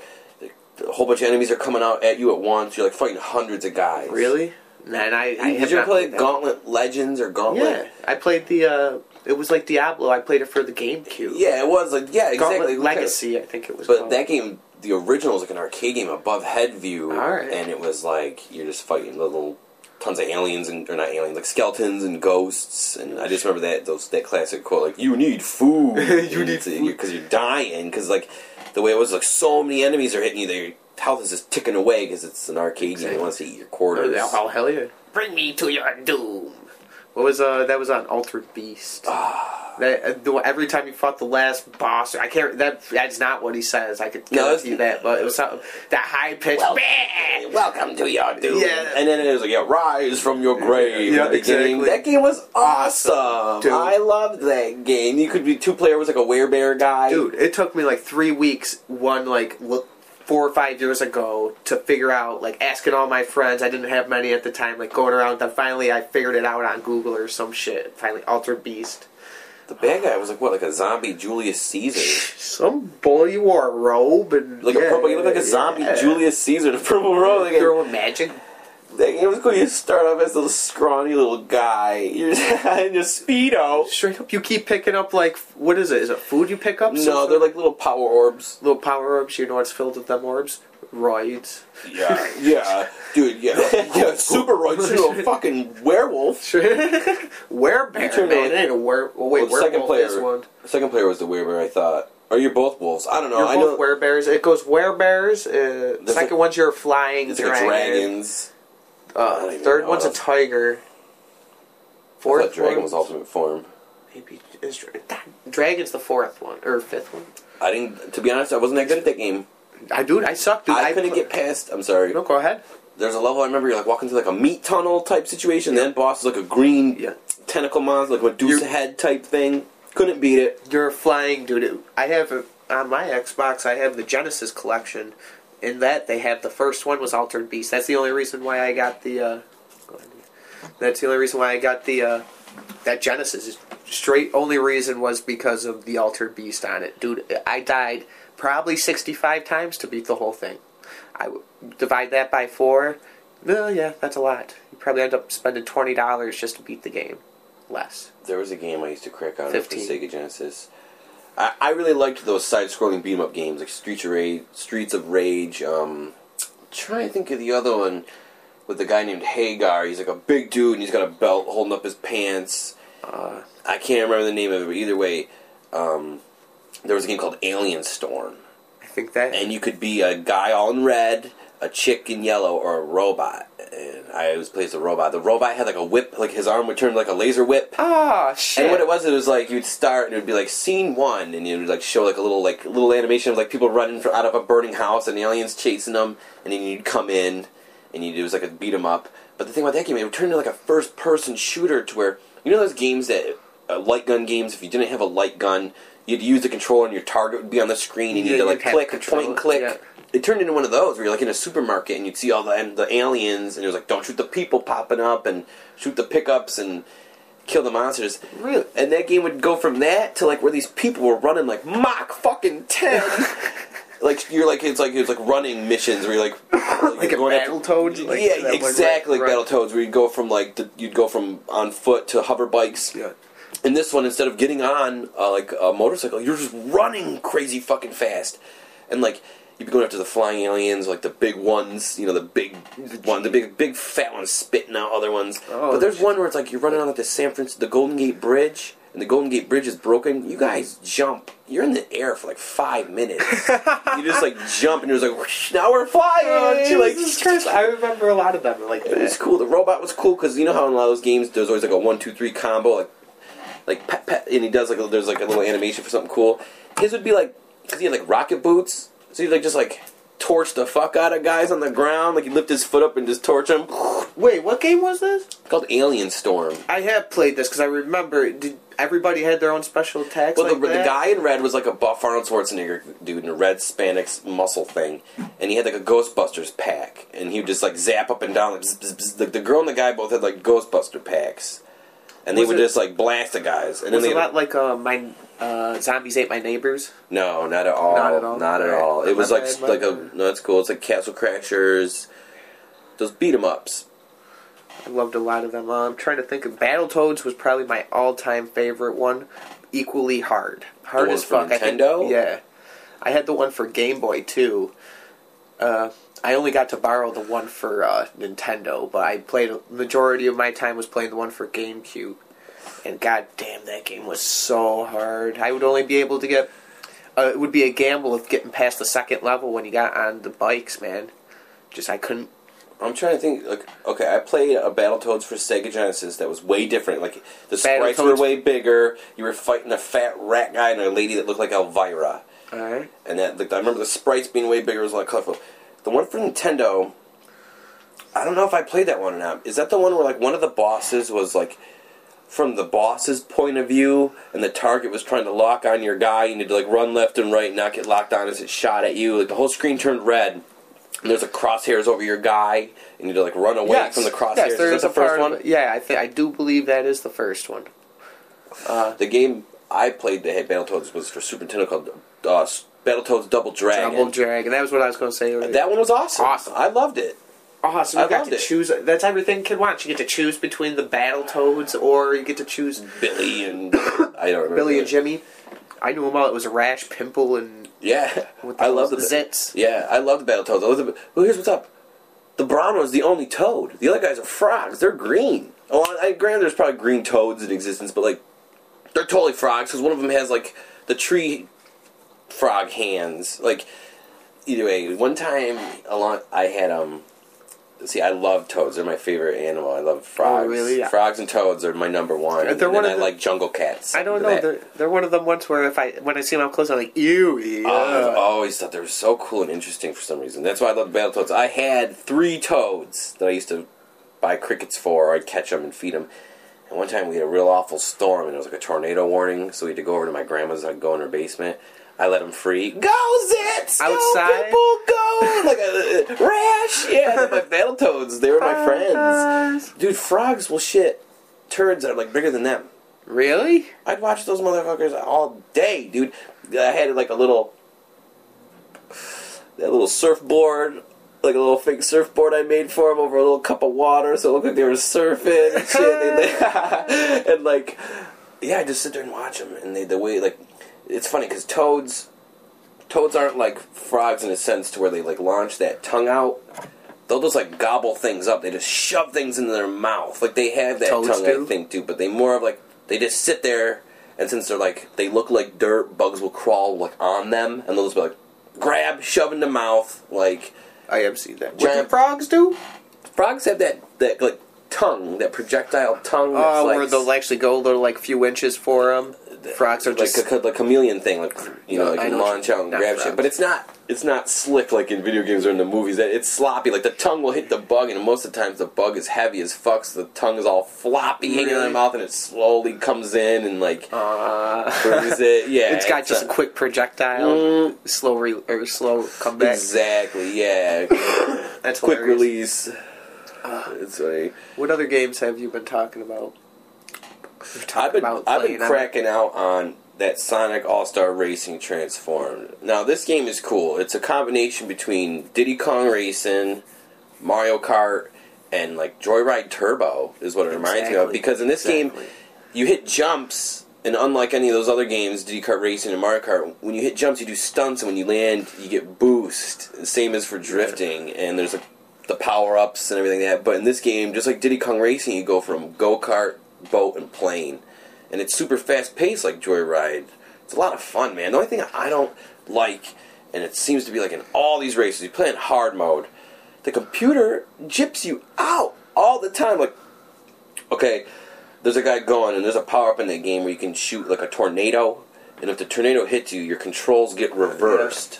a whole bunch of enemies are coming out at you at once. You're like fighting hundreds of guys. Really? Nah, and I, I Did have you not ever play played that. Gauntlet Legends or Gauntlet? Yeah, I played the. Uh, it was like Diablo. I played it for the GameCube. Yeah, it was like yeah, exactly. Gauntlet Look at- Legacy, I think it was. But called. that game, the original, was like an arcade game above head view, Alright. and it was like you're just fighting little tons of aliens and or not aliens, like skeletons and ghosts. And I just remember that those that classic quote, like "You need food, You need food. because you're, you're dying." Because like the way it was, like so many enemies are hitting you, their health is just ticking away because it's an arcade game. Exactly. You want to eat your quarters. Oh, oh hell yeah! Bring me to your doom. What was uh? That was on Altered Beast. that uh, the, every time you fought the last boss, I can't. That that's not what he says. I could No, guarantee it's- that, but it was something, that high pitched. Well, welcome to your doom. Yeah. And then it was like, yeah, rise from your grave. Yeah, at the beginning. exactly. That game was awesome. Dude. I loved that game. You could be two player was like a werebear guy. Dude, it took me like three weeks, one like look, four or five years ago, to figure out, like asking all my friends. I didn't have many at the time, like going around. Then finally, I figured it out on Google or some shit. Finally, Altered Beast. The bad guy was like what, like a zombie Julius Caesar. Some boy, you wore a robe and Like yeah, a purple, you look like a zombie yeah. Julius Caesar in a purple robe. Like, Throwing magic. that game was cool. You start off as a little scrawny little guy. You're in your Speedo. Straight up, you keep picking up like what is it? Is it food you pick up? No, Something? they're like little power orbs. little power orbs. You know what's filled with them orbs? Roids. Yeah, yeah, dude, yeah, yeah. Super roids into a fucking werewolf. Werebear, You turned man. on- It ain't a were. Oh, wait, Well, the second werewolf is player, one. the second player was the werebear. I thought, or you're both wolves. I don't know. You're I both know werebears. It goes werebears. Uh, There's second a- one's your flying it's like dragon. dragons. I Uh, don't even third know one's a what else. tiger. I Fourth thought dragon one's- was ultimate form. Maybe is dra- Dragon's the fourth one or fifth one. I didn't. To be honest, I wasn't that good at that game. I dude, I suck, dude. I couldn't get past. I'm sorry. No, go ahead. There's a level I remember you're like walking through like a meat tunnel type situation. Then boss is like a green Yeah. tentacle monster, like Medusa You're- head type thing. Couldn't beat it. You're flying, dude. I have a, on my Xbox. I have the Genesis collection. In that, they have the first one was Altered Beast. That's the only reason why I got the. Uh, that's the only reason why I got the uh, that Genesis. Is straight only reason was because of the Altered Beast on it, dude. I died probably sixty-five times to beat the whole thing. I w- divide that by four. No, yeah, that's a lot. You probably end up spending twenty dollars just to beat the game. Less. There was a game I used to crack on for fifteen. Sega Genesis. I, I really liked those side-scrolling beat-em-up games like Streets of Rage. Streets of Rage. Um, trying to think of the other one with the guy named Hagar. He's like a big dude and he's got a belt holding up his pants. Uh, I can't remember the name of it, but either way, um, there was a game called Alien Storm. I think that. And you could be a guy all in red, a chick in yellow, or a robot. And I always played as a robot. The robot had like a whip, like his arm would turn like a laser whip. Oh shit! And what it was, it was like you'd start and it would be like scene one, and it would like show like a little like little animation of like people running from, out of a burning house, and the aliens chasing them, and then you'd come in, and you'd, it was like a beat 'em up. But the thing about that game, it would turn into like a first person shooter to where you know those games that uh, light gun games. If you didn't have a light gun, you'd use the controller and your target would be on the screen, and Yeah, you'd like you'd have click, control point and it, click. yeah. It turned into one of those where you're like in a supermarket and you'd see all the and the aliens, and it was like, don't shoot the people popping up, and shoot the pickups and kill the monsters. Really? And that game would go from that to like where these people were running like Mach fucking ten. Like you're like it's like it was like running missions where you're like Like you're a going after- Battletoads? Like, yeah, that one, exactly right, like Battletoads, where you'd go from like the, you'd go from on foot to hover bikes. Yeah. And this one, instead of getting on uh, like a motorcycle, you're just running crazy fucking fast, and like you'd be going after the flying aliens, like the big ones, you know, the big one, the big big fat ones spitting out other ones. Oh, but there's shit. one where it's like you're running on like the San Francisco, the Golden Gate Bridge. And the Golden Gate Bridge is broken. You guys jump. You're in the air for like five minutes. You just like jump, and you're just like, whoosh, now we're flying. You're like, Jesus Christ, I remember a lot of them like it was that. cool. The robot was cool because you know how in a lot of those games there's always like a one, two, three combo, like like pet pet, and he does like a, there's like a little animation for something cool. His would be like because he had like rocket boots, so he'd like just like torch the fuck out of guys on the ground. Like he'd lift his foot up and just torch them. Wait, what game was this? Called Alien Storm. I have played this because I remember. Did everybody had their own special attacks? Well, like the, the that? guy in red was like a buff Arnold Schwarzenegger dude in a red spandex muscle thing, and he had like a Ghostbusters pack, and he would just like zap up and down. Like, bzz, bzz, bzz. The, the girl and the guy both had like Ghostbuster packs, and they Was would it- just like blast the guys. And Was then it they not like uh, my uh, Zombies Ate My Neighbors? no, not at all, Not at all? not at Alright. all. It was My like bad, my like a bad. no, it's cool. It's like Castle Crashers, those beat 'em ups. I loved a lot of them. Uh, I'm trying to think of Battletoads was probably my all-time favorite one. Equally hard, hard The as one for fuck. I think- Nintendo? yeah, I had the one for Game Boy too. Uh, I only got to borrow the one for uh, Nintendo, but I played majority of my time was playing the one for GameCube. And god damn, that game was so hard. I would only be able to get. Uh, it would be a gamble of getting past the second level when you got on the bikes, man. Just I couldn't. I'm trying to think. Like, okay, I played a Battletoads for Sega Genesis that was way different. Like the sprites were Battletoads- way bigger. You were fighting a fat rat guy and a lady that looked like Elvira. All right. And that, like, I remember the sprites being way bigger. It was like colorful. The one for Nintendo, I don't know if I played that one or not. Is that the one where like one of the bosses was like from the boss's point of view, and the target was trying to lock on your guy? You need to like run left and right, not get locked on as it shot at you. Like the whole screen turned red, and there's a crosshairs over your guy, and you need to like run away Yes. from the crosshairs. Yes, there is is that a the first part one? Of it. Yeah, I think I do believe that is the first one. Uh, The game I played that had Battletoads was for Super Nintendo called uh, Battletoads Double Dragon. Double Dragon. That was what I was going to say. Earlier. That one was awesome. Awesome. I loved it. Awesome. You I got loved to it. choose. That's everything kid wants. You get to choose between the Battletoads, or you get to choose Billy and I don't remember. Billy and Jimmy. I knew them all. It was a Rash, Pimple, and Yeah, with the I love the zits. Yeah, I love the Battletoads. I love the, well, here's what's up. The brown one's the only toad. The other guys are frogs. They're green. Oh, I, I granted there's probably green toads in existence, but like they're totally frogs because one of them has like the tree frog hands. Like either way, one time along I had um. See, I love toads. They're my favorite animal. I love frogs. Oh, really? Yeah. Frogs and toads are my number one. They're and one then of I the- like jungle cats. I don't know. That- They're, they're one of them ones where if I when I see them up close, I'm like, ew. Yeah. Oh, I've always thought they were so cool and interesting for some reason. That's why I love Battletoads. I had three toads that I used to buy crickets for, or I'd catch them and feed them. And one time we had a real awful storm, and it was like a tornado warning, so we had to go over to my grandma's. I'd go in her basement. I let them free. Go, Zits! Outside? Go, people, go! Like a uh, rash! Yeah, they're my Battletoads. They were my friends. Dude, frogs will shit turds that are like bigger than them. Really? I'd watch those motherfuckers all day, dude. I had like a little, that little surfboard, like a little fake surfboard I made for them over a little cup of water, so it looked like they were surfing and shit. And, and like, yeah, I just sit there and watch them, and they the way like, it's funny because toads, toads aren't like frogs in a sense to where they like launch that tongue out. They'll just like gobble things up. They just shove things into their mouth. Like they have that Toads tongue, do? I think, too. But they more of like they just sit there, and since they're like they look like dirt, bugs will crawl like on them, and they'll just be like grab, shove into mouth. Like I have seen that. What Giant- do frogs do? frogs have that that like tongue, that projectile tongue. That's Oh, like, where they'll actually go a little like few inches for them. Frogs are like just... a, the chameleon thing, like you know, Yeah, like I you know launch out and not grab frogs. shit. But it's not it's not slick like in video games or in the movies. It's sloppy. Like the tongue will hit the bug, and most of the times the bug is heavy as fuck, so the tongue is all floppy hanging in Really? the mouth, and it slowly comes in and like Uh, brings it. Yeah, it's got just a quick projectile, Mm. slow re- or slow comeback. exactly. Yeah, That's quick hilarious. release. It's like What other games have you been talking about? We've talked I've been about I've been playing on- cracking out on that Sonic All-Star Racing Transformed. Now this game is cool. It's a combination between Diddy Kong Racing, Mario Kart, and like Joyride Turbo is what it reminds me of. Exactly. Because in this Exactly. game, you hit jumps, and unlike any of those other games, Diddy Kart Racing and Mario Kart, when you hit jumps, you do stunts, and when you land, you get boost. Same as for drifting, and there's a, the power-ups and everything like that. But in this game, just like Diddy Kong Racing, you go from go-kart, boat, and plane. And it's super fast-paced like Joyride. It's a lot of fun, man. The only thing I don't like, and it seems to be like in all these races, you play in hard mode, the computer gyps you out all the time. Like, okay, there's a guy going, and there's a power-up in that game where you can shoot like a tornado, and if the tornado hits you, your controls get reversed.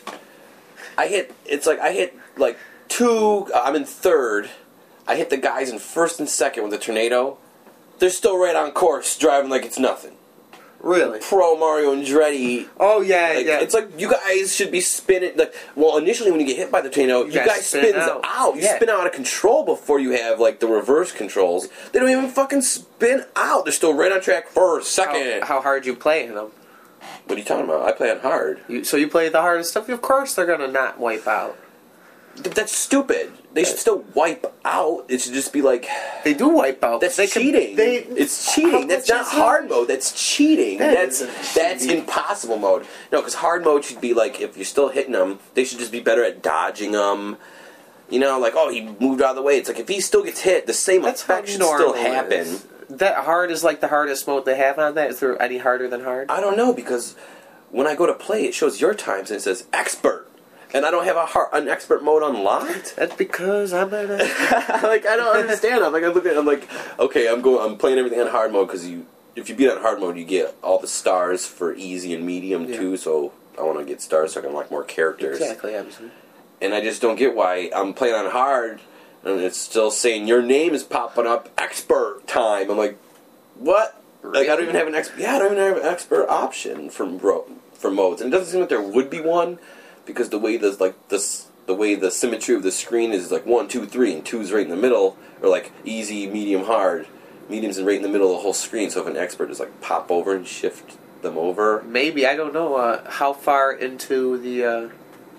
I hit, it's like, I hit like two, I'm in third, I hit the guys in first and second with the tornado. They're still right on course, driving like it's nothing. Really? Pro Mario Andretti. Oh yeah, Like, yeah. It's like you guys should be spinning. Like, well, initially when you get hit by the tornado, you, You guys guys spin spins out. out. You Yeah. spin out of control before you have like the reverse controls. They don't even fucking spin out. They're still right on track first, second. how, how hard you playing them? What are you talking about? I play on hard. You, so you play the hardest stuff. Of course, they're gonna not wipe out. Th- That's stupid. They should still wipe out. It should just be like They do wipe out. that's they can- cheating. they, it's How cheating. That's much not is hard that? mode. That's cheating. That that's isn't that's cheating. impossible mode. No, because hard mode should be like if you're still hitting them, they should just be better at dodging them. You know, like oh he moved out of the way. It's like if he still gets hit, the same That's how effect should normal still happen. is. That hard is like the hardest mode they have on that. Is there any harder than hard? I don't know because when I go to play, it shows your times and it says expert, and I don't have a hard, an expert mode unlocked. That's because I'm an. Like I don't understand. I'm like I look at. I'm like, okay, I'm going. I'm playing everything on hard mode because you, if you beat on hard mode, you get all the stars for easy and medium Yeah. too. So I want to get stars so I can unlock more characters. Exactly. Absolutely. And I just don't get why I'm playing on hard and it's still saying your name is popping up expert time. I'm like, what? Like I don't even have an expert. Yeah, I don't even have an expert option for bro- for modes, and it doesn't seem like there would be one because the way the like this the way the symmetry of the screen is like one, two, three, and two's right in the middle, or like easy, medium, hard. Medium's right in the middle of the whole screen. So if an expert is like pop over and shift them over. Maybe I don't know uh, how far into the uh,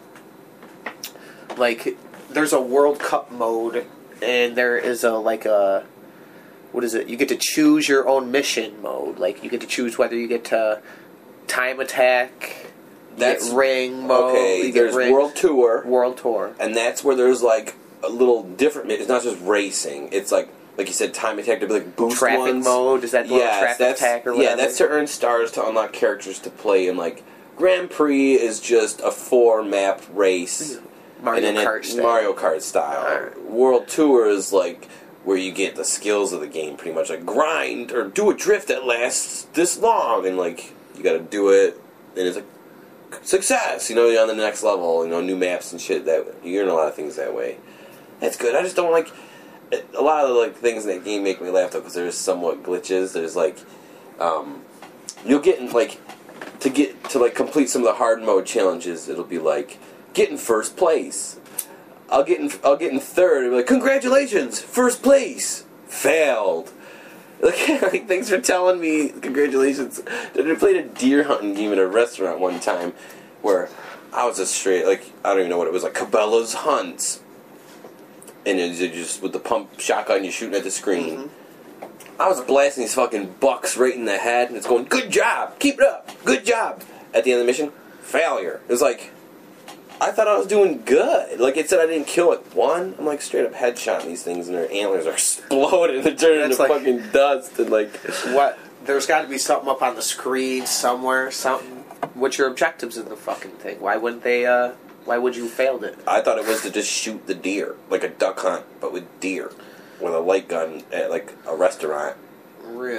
like. There's a World Cup mode, and there is a like a what is it? You get to choose your own mission mode. Like you get to choose whether you get to time attack. You That's get ring mode. Okay, you get there's ring, World Tour. World Tour. And that's where there's like a little different. It's not just racing. It's like like you said, time attack to be like boost Traffic ones. mode. Is that the little Yes, traffic that's attack or yeah. whatever? That's to earn stars to unlock characters to play. And like Grand Prix is just a four map race. Mario and then Kart it, style. Mario Kart style. Alright. World Tour is like where you get the skills of the game, pretty much like grind or do a drift that lasts this long, and like you got to do it, and it's like success. You know, you're on the next level. You know, new maps and shit. That you learn a lot of things that way. That's good. I just don't like a lot of the like things in that game make me laugh though because there's somewhat glitches. There's like um, you'll get in like to get to like complete some of the hard mode challenges. It'll be like get in first place. I'll get in. I'll get in third. And be like, congratulations, first place. Failed. Like, like, thanks for telling me. Congratulations. I played a deer hunting game in a restaurant one time, where I was just straight like I don't even know what it was like Cabela's Hunts, and it was just with the pump shotgun you're shooting at the screen. Mm-hmm. I was blasting these fucking bucks right in the head, and it's going, good job, keep it up, good job. At the end of the mission, failure. It was like. I thought I was doing good. Like it said I didn't kill it one. I'm like straight up headshotting these things and their antlers are exploding and turning into That's like- fucking dust and like What? There's got to be something up on the screen somewhere. Something. What's your objectives in the fucking thing? Why wouldn't they? Uh, why would you failed it? I thought it was to just shoot the deer. Like a duck hunt, but with deer. With a light gun at like a restaurant. Really?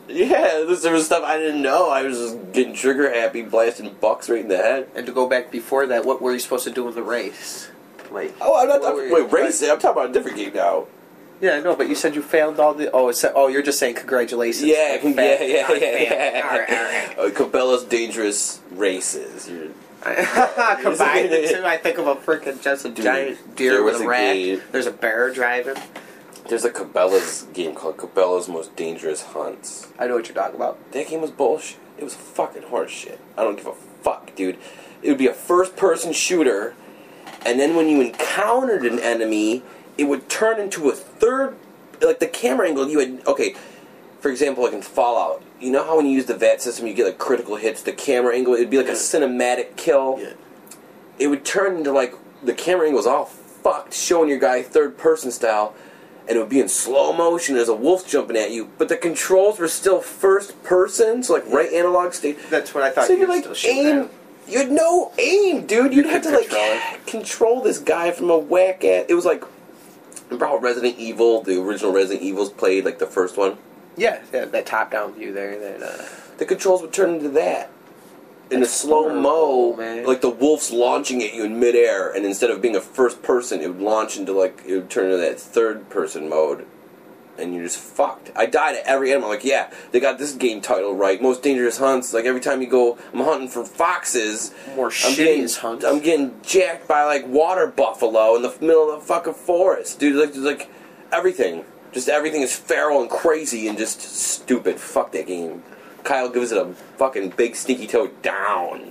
Yeah, there was stuff I didn't know. I was just getting trigger happy, blasting bucks right in the head. And to go back before that, what were you supposed to do in the race? Like, Oh, I'm not. what I'm, were you- wait, racing? I'm talking about a different game now. Yeah, no, but you said you failed all the. Oh, it's, oh, you're just saying congratulations. Yeah, Like, yeah, fa- yeah, not yeah, fan. yeah. All right, all right. Uh, Cabela's Dangerous Races. You're, Combine the two, I think of a freaking just a Dude, giant deer there with was a a rack. game- There's a bear driving. there's a Cabela's game called Cabela's Most Dangerous Hunts. I know what you're talking about. That game was bullshit. It was fucking horse shit. I don't give a fuck, dude. It would be a first-person shooter, and then when you encountered an enemy, it would turn into a third... Like, the camera angle, you had... Okay, for example, like in Fallout, you know how when you use the V A T system, you get, like, critical hits, the camera angle, it'd be like a cinematic kill? Yeah. It would turn into, like, the camera angle was all fucked, showing your guy third-person style, and it would be in slow motion as a wolf jumping at you, but the controls were still first person, so like right analog state. That's what I thought So you you'd were like still shooting aim, at. you had no aim, dude. You'd You have to could like control control this guy from a whack at. It was like remember how Resident Evil, the original Resident Evils played, like the first one. Yeah, yeah, that top-down view there. That uh, The controls would turn into that. In a That's slow mo, horrible, man. like the wolf's launching at you in midair, and instead of being a first person, it would launch into like it would turn into that third person mode. And you're just fucked. I died at every animal. I'm like, yeah, they got this game title right. Most Dangerous Hunts. Like, every time you go, I'm hunting for foxes. More I'm getting, shittiest hunts. I'm getting jacked by, like, water buffalo in the middle of the fucking forest. Dude, like, like everything. Just everything is feral and crazy and just stupid. Fuck that game. Kyle gives it a fucking big sneaky toe down.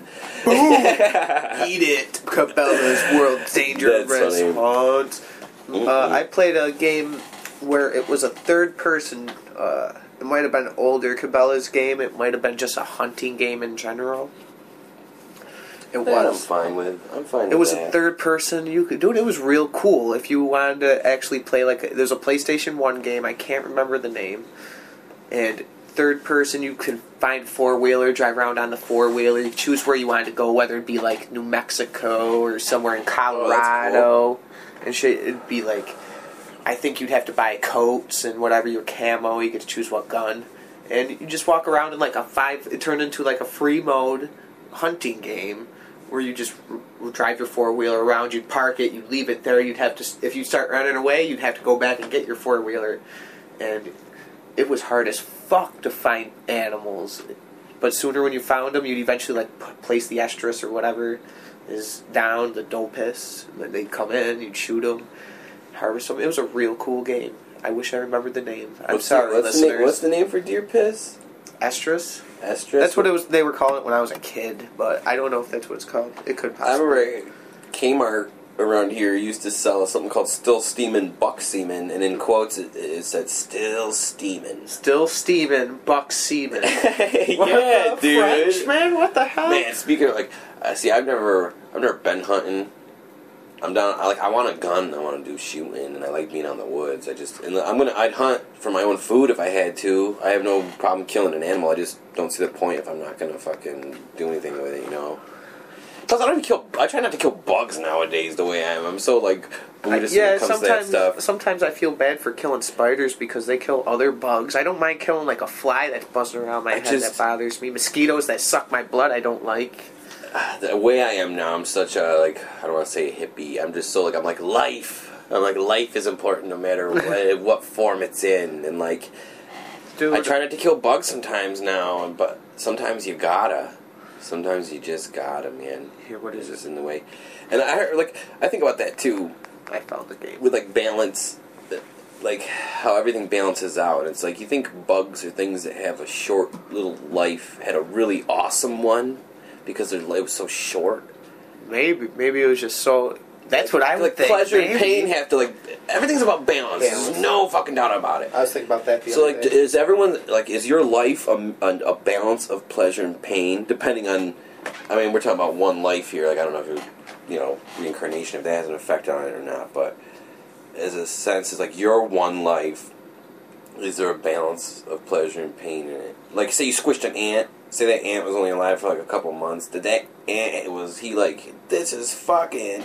Eat it, Cabela's World Dangerous That's funny. Hunt. Mhm. Uh, I played a game where it was a third person. Uh, it might have been an older Cabela's game. It might have been just a hunting game in general. It That I'm was. fine with. I'm fine It with was that. a third person. You could, dude. It was real cool. If you wanted to actually play like, there's a PlayStation One game. I can't remember the name. And third person, you could find four wheeler, drive around on the four wheeler, you choose where you wanted to go, whether it be like New Mexico or somewhere in Colorado, and shit. It'd be like, I think you'd have to buy coats and whatever your camo. You get to choose what gun, and you just walk around in like a five. It turned into like a free mode hunting game where you just r- drive your four wheeler around. You'd park it, you'd leave it there. You'd have to, if you start running away, you'd have to go back and get your four wheeler, and it was hard as fuck to find animals. But sooner when you found them, you'd eventually like p- place the estrus or whatever is down, the doe piss, and then they'd come in, you'd shoot them, harvest them. It was a real cool game. I wish I remembered the name. I'm What's sorry, the, what's the listeners. name, what's the name for deer piss? Estrus? Estrus? That's what it was. They were calling it when I was a kid, but I don't know if that's what it's called. It could I possibly. remember Kmart around here used to sell something called Still Steamin' Buck Semen, and in quotes it, it said Still Steamin'. Still Steven, Buck Seaman. yeah, What the dude. French, man? What the hell? Man, speaking of like, uh, see, I've never, I've never been hunting. I'm down. I like. I want a gun. I want to do shooting, and I like being on the woods. I just, and I'm gonna. I'd hunt for my own food if I had to. I have no problem killing an animal. I just don't see the point if I'm not gonna fucking do anything with it. You know. Plus, I don't even kill. I try not to kill bugs nowadays. The way I am, I'm so like Buddhist when yeah, it comes to that sometimes stuff. sometimes I feel bad for killing spiders because they kill other bugs. I don't mind killing like a fly that's buzzing around my I head just- that bothers me. Mosquitoes that suck my blood I don't like. The way I am now, I'm such a like. I don't want to say hippie. I'm just so like. I'm like life. I'm like life is important no matter what, what form it's in, and like. Dude, I try not to kill bugs sometimes now, but sometimes you gotta. Sometimes you just gotta, man. Here, what is It's just this? in the way. And I heard, like I think about that too, I found the game. with like balance, like how everything balances out. It's like you think bugs are things that have a short little life, had a really awesome one because their life was so short. Maybe maybe it was just so. That's what I would like think. pleasure and maybe. pain have to like everything's about balance. Balance. There's no fucking doubt about it. I was thinking about that the So, other like, day. is everyone like is your life a, a, a balance of pleasure and pain, depending on? I mean, we're talking about one life here. Like, I don't know if you're, you know, reincarnation if that has an effect on it or not. But as a sense, it's like your one life. Is there a balance of pleasure and pain in it? Like, say you squished an ant. Say that ant was only alive for like a couple months. Did that ant was he like this is fucking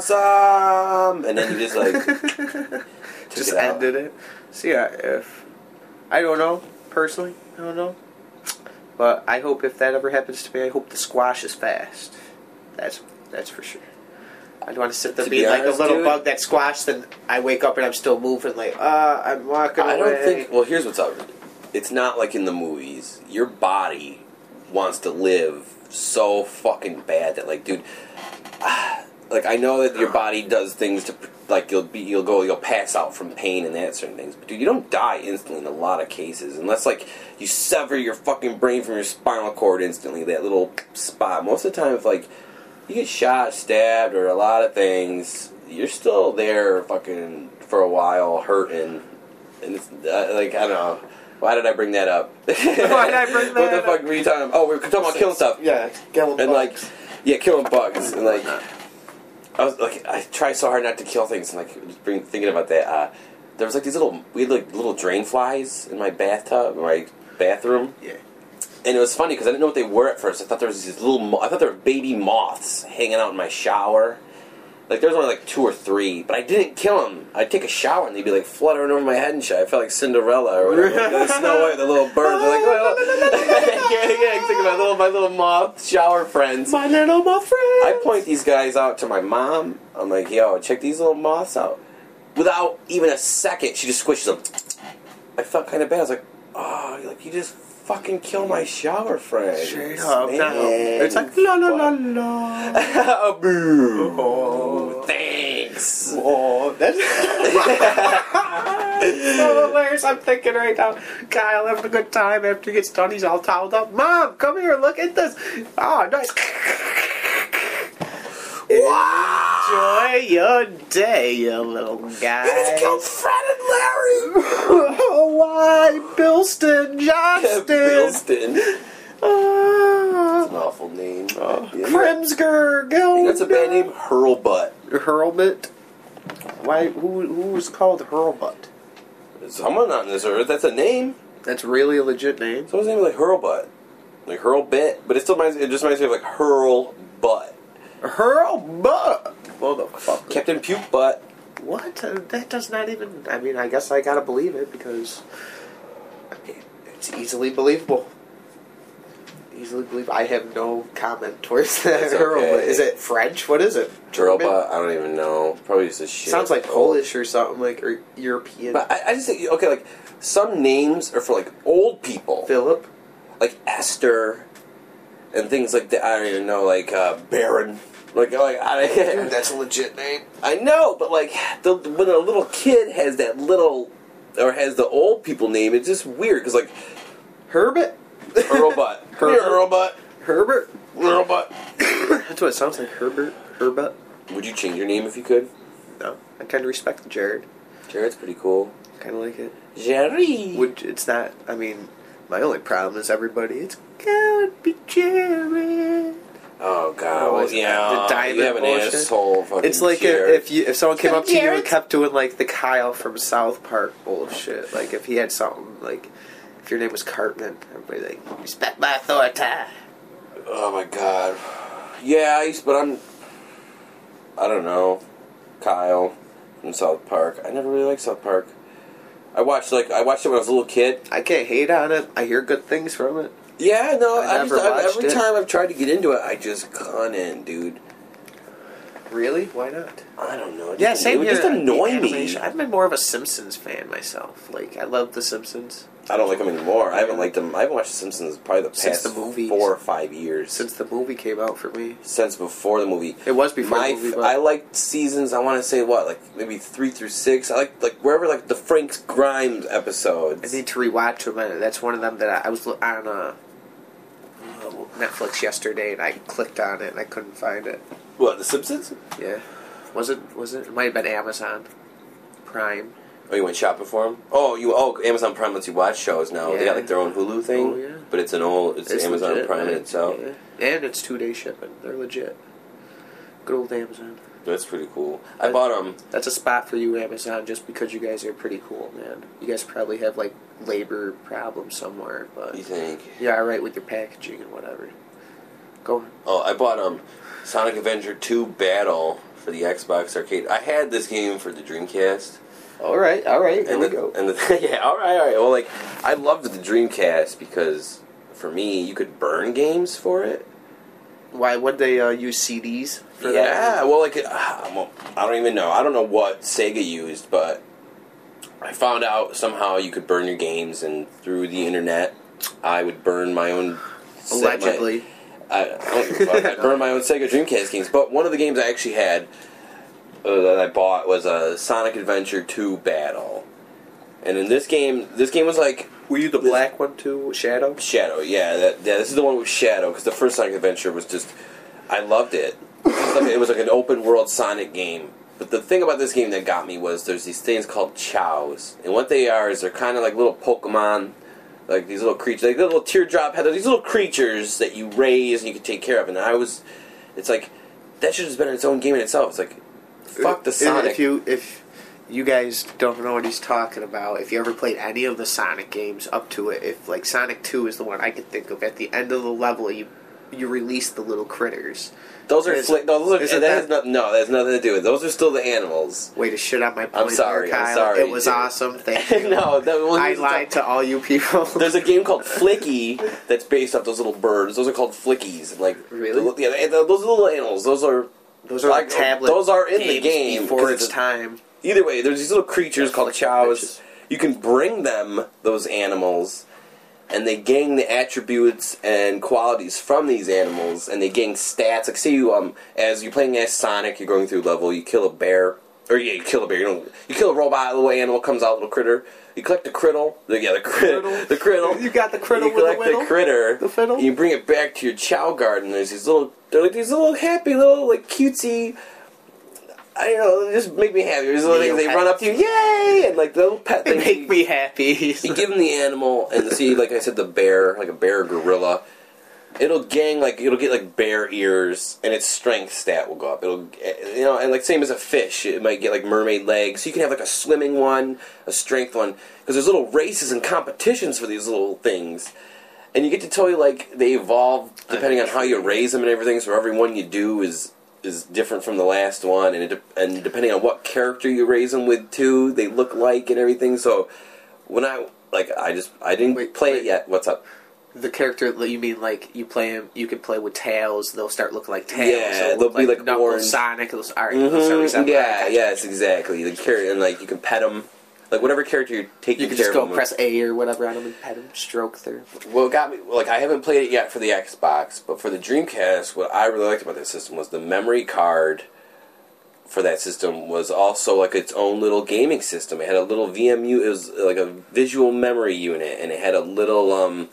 awesome? And then you just like took Just it out. ended it. So yeah, if I don't know, personally. I don't know. But I hope if that ever happens to me, I hope the squash is fast. That's that's for sure. I don't want to sit there To being be like honest, a little dude, bug that squashed, and I wake up and I'm still moving. Like, uh, I'm walking I away. don't think. Well, here's what's up. It's not like in the movies. Your body wants to live so fucking bad that, like, dude, ah, like I know that your body does things to, like, you'll be, you'll go, you'll pass out from pain and that certain things. But dude, you don't die instantly in a lot of cases, unless like you sever your fucking brain from your spinal cord instantly. That little spot. Most of the time, if like you get shot, stabbed, or a lot of things, you're still there, fucking for a while, hurting, and it's uh, like I don't know. Why did I bring that up? Why did I bring that What the up? fuck were you talking about? Oh, we were talking about killing stuff. Yeah, killing And like, bugs. yeah, killing bugs. And like, I was like, I try so hard not to kill things. And like, just bring, thinking about that, uh, there was like these little, we had like little drain flies in my bathtub, my bathroom. Yeah. And it was funny because I didn't know what they were at first. I thought there was these little, mo- I thought there were baby moths hanging out in my shower. Like, there was only like two or three, but I didn't kill them. I'd take a shower and they'd be like fluttering over my head and shit. I felt like Cinderella or whatever. Like, the Snow White, the little bird. They're like, well, yeah, yeah, I'm thinking about my little, my little moth shower friends. My little moth friend. I point these guys out to my mom. I'm like, yo, check these little moths out. Without even a second, she just squishes them. I felt kind of bad. I was like, oh, like you just fucking kill my shower friend. Straight up, man. no. It's like la la la la. Boo. Oh, Thanks. oh, that's so hilarious. I'm thinking right now, Kyle having a good time after he gets done. He's all toweled up. Mom, come here, look at this. Oh, nice. Enjoy your day, you little guy. You just killed Fred and Larry. Oh, why, Bilston Johnston? Bilston. Ah. An awful name. Oh, Yeah. Krimsger, go. You know what's a bad name? Hurlbutt. Hurlbutt. Why? Who? Who was called Hurlbutt? Someone on this earth. That's a name. That's really a legit name. Someone's name is like Hurlbutt, like Hurlbit, but it still reminds. It just reminds me of like Hurlbutt. Hurlbutt. Motherfucker. Captain Puke Butt. What? Uh, that does not even. I mean, I guess I gotta believe it because I mean, it's easily believable. Easily believable. I have no comment towards that. That's Hurlbutt. okay. Is it French? What is it? German? Hurlbutt. I don't even know. Probably just a shit. Sounds like Polish or something like or European. But I, I just think okay, like some names are for like old people, Philip. like Esther, and things like that. I don't even know, like uh, Baron. Like, like I, Dude, that's a legit name. I know, but like the, when a little kid has that little, or has the old people name, it's just weird because like Herbert. Hurlbutt, Come here, Hurlbutt, Herbert. Hurlbutt. That's what it sounds like. Herbert. Herbert. Would you change your name if you could? No, I kind of respect Jared. Jared's pretty cool. Kind of like it. Jerry. Would it's not? I mean, my only problem is everybody. It's gotta be Jared. Oh God! Oh, Well, is it yeah, the diamond you have an bullshit? asshole. Fucking It's like Jared. if, if you if someone came up to you and Jared. kept doing like the Kyle from South Park bullshit. Like if he had something like if your name was Cartman, everybody like respect my authority. Oh my God! Yeah, I used, but I'm. I don't know, Kyle from South Park. I never really liked South Park. I watched like I watched it when I was a little kid. I can't hate on it. I hear good things from it. Yeah, no, I I never just, I, watched every it. time I've tried to get into it, I just con in, dude. Really? Why not? I don't know. It Yeah, just, same it would here. just annoy The me. animation- I've been more of a Simpsons fan myself. Like I love the Simpsons I don't like them anymore. I haven't liked them. I haven't watched The Simpsons probably the Since past the movies. four or five years. since the movie came out for me. Since before the movie. It was before My, the movie. f- But I liked seasons. I want to say what, like maybe three through six. I like like wherever like the Frank Grimes I episodes. need to rewatch them. and That's one of them that I, I was lo- on uh, Netflix yesterday, and I clicked on it and I couldn't find it. What, The Simpsons? Yeah, was it? Was it? It might have been Amazon Prime. Oh, you went shopping for them? Oh, you oh Amazon Prime lets you watch shows now. They Yeah. got like their own Hulu thing. Oh, yeah. But it's an old. It's, Amazon legit, Prime man. in itself. Yeah. And it's two day shipping. They're legit. Good old Amazon. That's pretty cool. I bought them. That's a spot for you, Amazon, just because you guys are pretty cool, man. You guys probably have like labor problems somewhere, but You think? yeah, all right with your packaging and whatever. Go on. Oh, I bought um Sonic Avenger two Battle for the Xbox Arcade. I had this game for the Dreamcast, All right, all right. Here And we the, go. and the, yeah, all right, all right. Well, like I loved the Dreamcast because for me, you could burn games for it. Why would they uh, use C Ds for yeah, that? well, like uh, well, I don't even know. I don't know what Sega used, but I found out somehow you could burn your games, and through the internet, I would burn my own. Allegedly. My, I, I don't give a fuck. I burned my own Sega Dreamcast games, but one of the games I actually had uh, that I bought was a Sonic Adventure two Battle, and in this game, this game was like. Were you the black one too, Shadow? Shadow, yeah, that, yeah. This is the one with Shadow because the first Sonic Adventure was just, I loved it. It was, like, it was like an open world Sonic game. But the thing about this game that got me was there's these things called chows, and what they are is they're kind of like little Pokemon, like these little creatures, like little teardrop head. These little creatures that you raise and you can take care of. And I was, it's like that should have been its own game in itself. It's like, fuck the Sonic. If you if you guys don't know what he's talking about, if you ever played any of the Sonic games up to it, if like Sonic two is the one I could think of, at the end of the level you you release the little critters. Those are Is- fli- no, those are isn't that, that- has not, no, that has nothing to do with it. Those are still the animals. Way to shit on my point. I'm sorry, there, I'm Kyle. sorry, It was dude. awesome. Thank you. no, that, well, I here's the lied to all you people. There's a game called Flicky that's based off those little birds. Those are called Flickies. And like, Really? the- yeah, they- those little animals. Those are Those are like like, tablet. those are in the games game, before 'cause its it's a- time. either way. There's these little creatures Yeah, called flicky chows. bitches. You can bring them those animals, and they gain the attributes and qualities from these animals, and they gain stats. Like, say you um, as you're playing as Sonic, you're going through a level. You kill a bear, or yeah, you kill a bear. You don't. You kill a robot. A little animal comes out, little critter. You collect the criddle. The, yeah, the criddle. Criddle. The criddle. You got the criddle You with the collect whittle? the critter. The fiddle? You bring it back to your chow garden. There's these little. They're like these little happy little like cutesy. I don't know. They just make me happy. There's little things. They run up to you, yay, and like the little pet They things. make me happy. You give them the animal, and see, like I said, the bear, like a bear gorilla. It'll gang like it'll get like bear ears, and its strength stat will go up. It'll, you know, and like same as a fish, it might get like mermaid legs. So you can have like a swimming one, a strength one, because there's little races and competitions for these little things, and you get to tell you like they evolve depending on how you raise them and everything. So every one you do is is different from the last one, and it, de- and depending on what character you raise them with too, they look like and everything. So when I like, I just I didn't Wait, play wait. it yet. What's up? The character that you mean, like you play him, you can play with tails. They'll start looking like tails. Yeah, They'll they'll look be like Knuckles, orange. Sonic. They'll, all right, they'll start Mhm, resembling- yeah, yes, exactly. The character, and like you can pet them, like whatever character you're taking You can care just go of. them press A or whatever on them and pet them, stroke their. with. Well, it got me. Like I haven't played it yet for the Xbox, but for the Dreamcast, what I really liked about that system was the memory card for that system was also like its own little gaming system. It had a little V M U. It was like a visual memory unit, and it had a little um,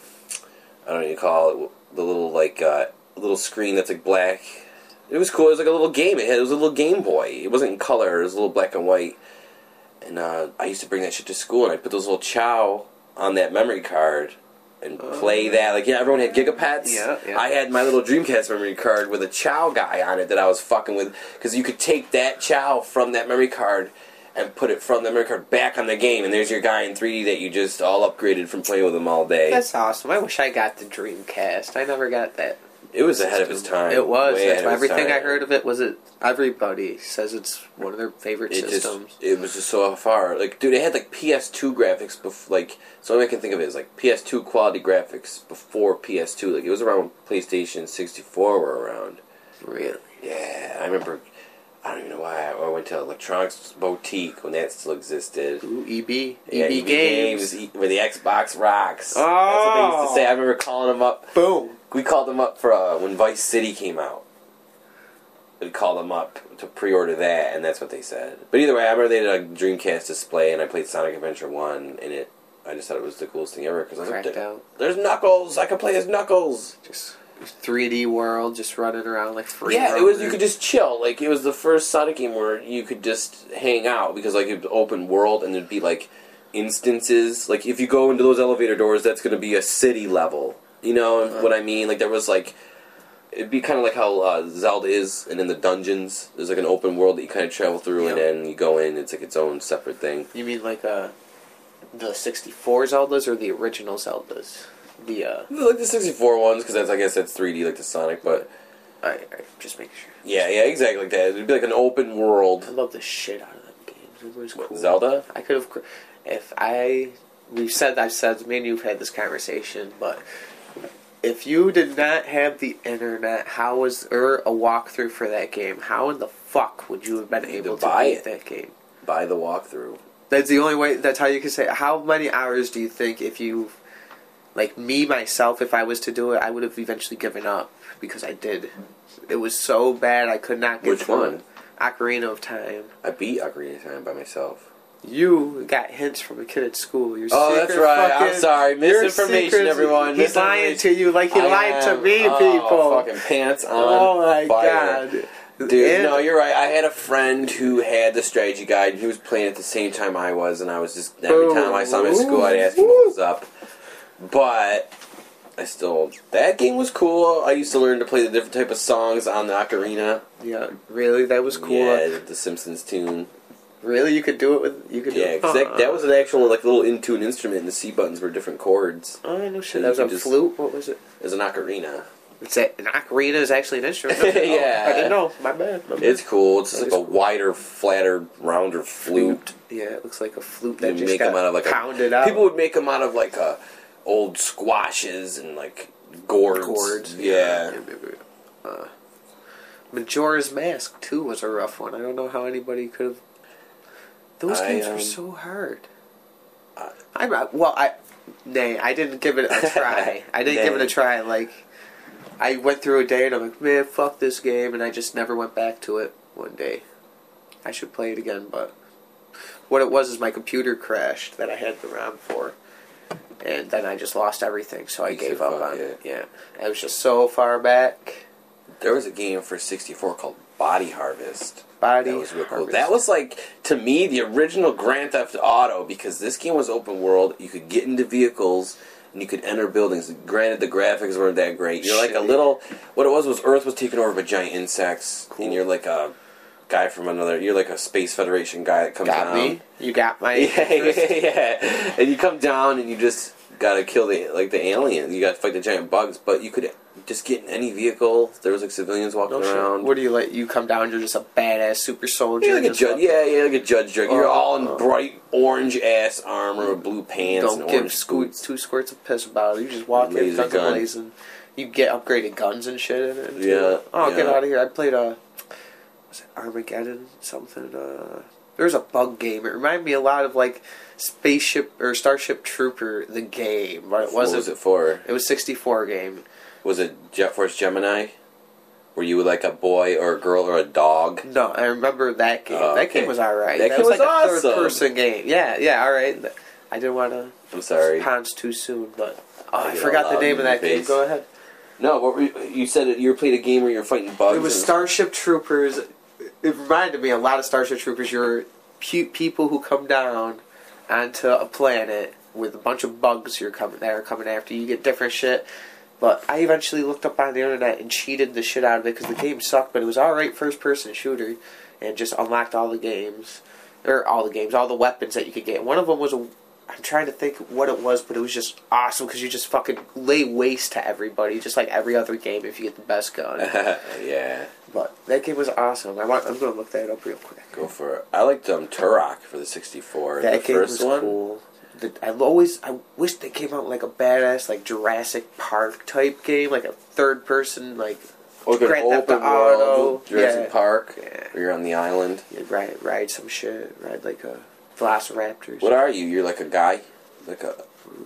I don't know what you call it, the little like uh, little screen that's like black. It was cool. It was like a little game. It had it was a little Game Boy. It wasn't in color. It was a little black and white. And uh, I used to bring that shit to school, and I put those little chow on that memory card and play that. Like, yeah, everyone had Gigapets. Yeah, yeah. I had my little Dreamcast memory card with a chow guy on it that I was fucking with, because you could take that chow from that memory card and put it from the memory card back on the game, and there's your guy in three D that you just all upgraded from playing with him all day. That's awesome. I wish I got the Dreamcast. I never got that. It was ahead of its time. It was. Way That's ahead why of its everything I time. heard of it was it. Everybody says it's one of their favorite It systems. just, it was just so far. Like, dude, it had like P S two graphics before. Like, so all I can think of it is like P S two quality graphics before P S two. Like, it was around PlayStation sixty-four were around. Really? Yeah, I remember. I don't even know why I went to Electronics Boutique when that still existed. Ooh, E B. Yeah, E B E B Games. E- where the Xbox rocks. Oh. That's what they used to say. I remember calling them up. Boom. We called them up for uh, when Vice City came out. We called them up to pre-order that, and that's what they said. But either way, I remember they did a Dreamcast display, and I played Sonic Adventure one, and it. I just thought it was the coolest thing ever because I was like, Cracked "There- out. "There's Knuckles! I can play as Knuckles!" Just three D world, just running around like free. Yeah, it was. You roaming. could just chill. Like it was the first Sonic game where you could just hang out because like it was open world, and there'd be like instances. Like if you go into those elevator doors, that's going to be a city level. You know Uh-huh. what I mean? Like there was like. It'd be kind of like how uh, Zelda is, and in the dungeons, there's like an open world that you kind of travel through, and Yeah. then you go in. It's like its own separate thing. You mean like uh, the sixty-four Zeldas or the original Zeldas? The uh, Like the sixty-four ones, because that's I guess that's three D like the Sonic, but I, I just make sure. yeah, yeah, exactly like that. It'd be like an open world. I love the shit out of them games. It was What, cool. Zelda? I could have, if I, we've said, I've said, me and you've had this conversation, but if you did not have the internet, how was, or a walkthrough for that game, how in the fuck would you have been able to buy beat it. that game? Buy the walkthrough. That's the only way, that's how you can say, how many hours do you think if you, like me, myself, if I was to do it, I would have eventually given up, because I did. It was so bad, I could not get Which through one? it. Ocarina of Time. I beat Ocarina of Time by myself. You got hints from a kid at school. Your Oh, that's secret right. I'm fucking- sorry. your Misinformation, secrets- everyone. He's lying to you like he I lied to am- me, oh, people. Fucking pants on Oh my fire. god. Dude, And- no, you're right. I had a friend who had the strategy guide, and he was playing at the same time I was, and I was just, every time I saw him at school, I'd ask him what was up. But I still, that game was cool. I used to learn to play the different type of songs on the ocarina. Yeah, really, that was cool. Yeah, the Simpsons tune. Really, you could do it with you could. do Yeah, it. because that, that was an actual like little in tune instrument, and the C buttons were different chords. Oh, I know shit. So That was you a could just- flute. What was it? It was an ocarina. It's a, an ocarina is actually an instrument. Yeah. Oh, I didn't know. My bad. My bad. It's cool. It's just That like a is cool. wider, flatter, rounder flute. Yeah, it looks like a flute They that just make got them out of like pounded a, out. People would make them out of like a old squashes and like gourds. Gourds. Yeah. Uh, Majora's Mask too was a rough one. I don't know how anybody could have. Those I, games um, were so hard. I- I well, I nay, I didn't give it a try. I didn't give it Nay. a try. Like I went through a day and I'm like, man, fuck this game, and I just never went back to it. One day, I should play it again, but what it was is my computer crashed that I had the RAM for. And then I just lost everything, so I You gave said up fuck on it. it. Yeah, it was just so far back. There was a game for sixty-four called Body Harvest. Body That was real cool. Harvest. That was like, to me, the original Grand Theft Auto, because this game was open world. You could get into vehicles and you could enter buildings. Granted, the graphics weren't that great. You're like a Shitty. little. What it was was Earth was taken over by giant insects, Cool. and you're like a guy from another. You're like a Space Federation guy that comes got down. me. You got my. Yeah, interest. yeah, yeah. And you come down and you just gotta kill the like the aliens. You gotta fight the giant bugs, but you could just get in any vehicle. There was like civilians walking No shit. around. What do you let you come down? You're just a badass super soldier. You're like a just judge, fuck- yeah, yeah, like a judge drug. You're Oh, all in oh. bright orange ass armor with blue pants Don't and give orange squirt, scoots. two squirts of piss about it. You just walk in, Laser guns gun. blazing. You get upgraded guns and shit in it. too. Yeah, Oh, get yeah. out of here! I played a. Was it Armageddon? Something. Uh, there's a bug game. It reminded me a lot of like Spaceship or Starship Trooper, the game, but it What wasn't. was it for? It was sixty-four game. Was it Jet Force Gemini? Were you like a boy or a girl or a dog? No, I remember that game. Oh, that okay. game was alright. That That, game was like was a awesome. third-person game. Yeah, yeah, alright. I didn't want to I'm sorry. pounce too soon, but oh, I I get forgot all the loud name in of your that game. face. Go ahead. No, what were you, you said? It, you were playing a game where you were fighting bugs. It was and- Starship Troopers. It reminded me a lot of Starship Troopers. You're pu- people who come down onto a planet with a bunch of bugs you're coming that are coming after you. You get different shit. But I eventually looked up on the internet and cheated the shit out of it because the game sucked, but it was alright first person shooter and just unlocked all the games. Or all the games, all the weapons that you could get. One of them was a. I'm trying to think what it was, but it was just awesome because you just fucking lay waste to everybody, just like every other game if you get the best gun. yeah, But that game was awesome. I want. I'm gonna look that up real quick. go for it. I liked um, Turok for the sixty-four. That the game first was one. cool. The, I always. I wish they came out like a badass, like Jurassic Park type game, like a third person, like Like an Grand Theft open Auto. world Jurassic Yeah. Park. Yeah. Where you're on the island. you ride ride some shit, ride like a Velociraptors. What are you? You're like a guy. Like a.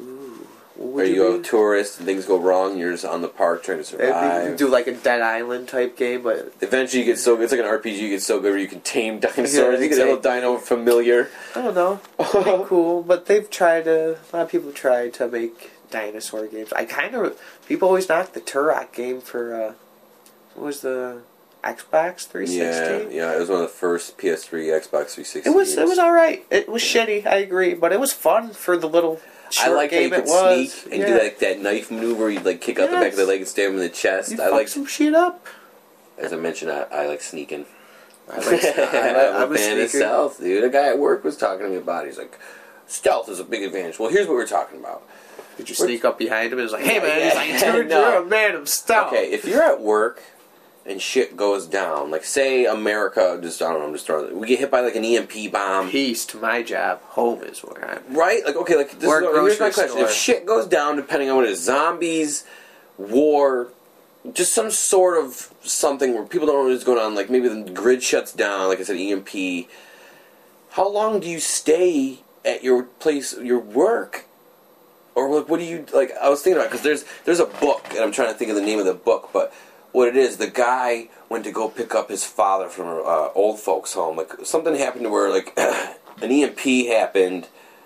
What would Are you, be? a tourist and things go wrong? You're just on the park trying to It'd be- you survive. can do like a Dead Island type game, but Eventually, you get so good. It's like an R P G. You get so good where you can tame dinosaurs. Yeah, you get a little dino familiar. I don't know. It'd be cool, but they've tried to. A lot of people have tried to make dinosaur games. I kind of people always knock the Turok game for. Uh, what was the Xbox three sixty? Yeah, yeah. It was one of the first P S three, Xbox three sixty. It was. It games. was all right. It was shitty. I agree, but it was fun for the little. I Short like how you game could it was. sneak and yeah. do like that knife maneuver. You'd like kick out the back of the Yes. leg and stab him in the chest. You I fuck like, some shit up. as I mentioned, I, I like sneaking. I like. I like I'm I'm a fan of sneaker. stealth, dude. A guy at work was talking to me about it. He's like, stealth is a big advantage. Well, here's what we're talking about. Did you sneak up behind him and was like, "Hey man," Yeah, he's like, "Dude, no. you're a man of stealth." Okay, if you're at work and shit goes down, like say America, just I don't know, I'm just throwing, we get hit by like an E M P bomb. Peace to my job. Home is where I'm. Right? Like okay, like this Or is, a here's my grocery question: store. if shit goes down, depending on what it is, zombies, war, just some sort of something where people don't know what's going on, like maybe the grid shuts down, like I said, E M P. How long do you stay at your place, your work? Or like, what do you like? I was thinking about because there's there's a book, and I'm trying to think of the name of the book. But what it is, the guy went to go pick up his father from an uh, old folks' home. Like something happened to where like an E M P happened,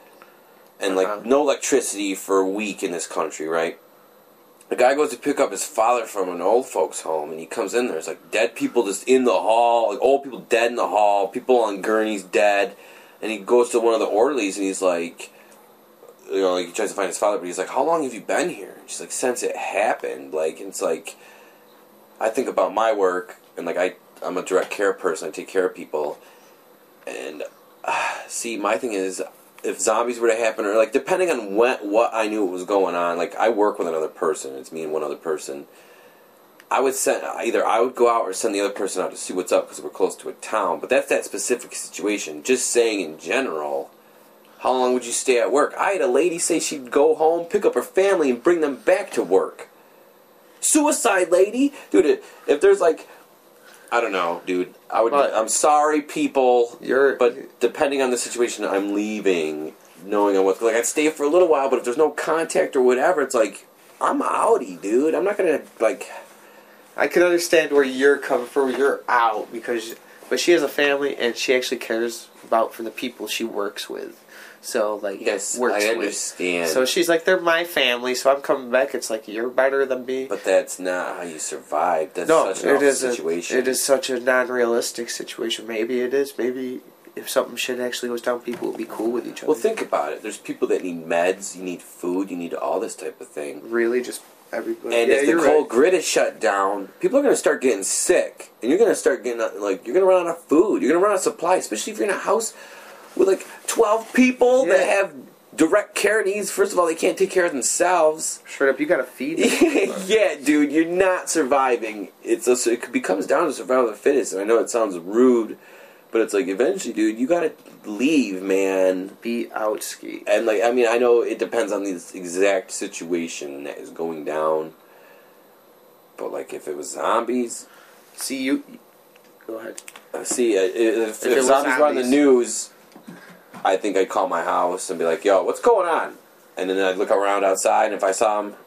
and like Uh-huh. no electricity for a week in this country, right? The guy goes to pick up his father from an old folks' home, and he comes in there. There's like dead people just in the hall, like old people dead in the hall, people on gurneys dead, and he goes to one of the orderlies, and he's like. You know, like he tries to find his father, but he's like, "How long have you been here?" And she's like, "Since it happened." Like it's like, I think about my work, and like I, I'm a direct care person. I take care of people, and uh, see, my thing is, if zombies were to happen, or like depending on when, what I knew was going on. Like I work with another person. It's me and one other person. I would send either I would go out or send the other person out to see what's up because we're close to a town. But that's that specific situation. Just saying in general. How long would you stay at work? I had a lady say she'd go home, pick up her family, and bring them back to work. Suicide lady? Dude, if there's like... I don't know, dude. I would. But- I'm sorry, people. You're- But depending on the situation, I'm leaving, knowing on what's... Like, I'd stay for a little while, but if there's no contact or whatever, it's like... I'm outie, dude. I'm not gonna, like... I can understand where you're coming from. You're out because, but she has a family and she actually cares about for the people she works with. So like, Yes, works I with. understand. So she's like, they're my family. So I'm coming back. It's like you're better than me. But that's not how you survive. That's no, such an it awful is situation. A, it is such a non-realistic situation. Maybe it is. Maybe if something shit actually goes down, people will be cool with each other. Well, think about it. There's people that need meds, you need food, you need all this type of thing. really, just everybody. And yeah, if the you're whole right. grid is shut down, people are going to start getting sick. And you're going to start getting, like, you're going to run out of food. You're going to run out of supply, especially if you're in a house with, like, twelve people Yeah. that have direct care needs. First of all, they can't take care of themselves. Straight up, you gotta feed them. Yeah, dude, you're not surviving. It's a, it becomes down to survival of the fittest. And I know it sounds rude, but it's like, eventually, dude, you got to leave, man. Be out ski. And, like, I mean, I know it depends on the exact situation that is going down. But, like, if it was zombies... See you. Go ahead. uh, See, uh, if, if, If it was zombies were on the zombies. news, I think I'd call my house and be like, yo, what's going on? And then I'd look around outside, and if I saw them,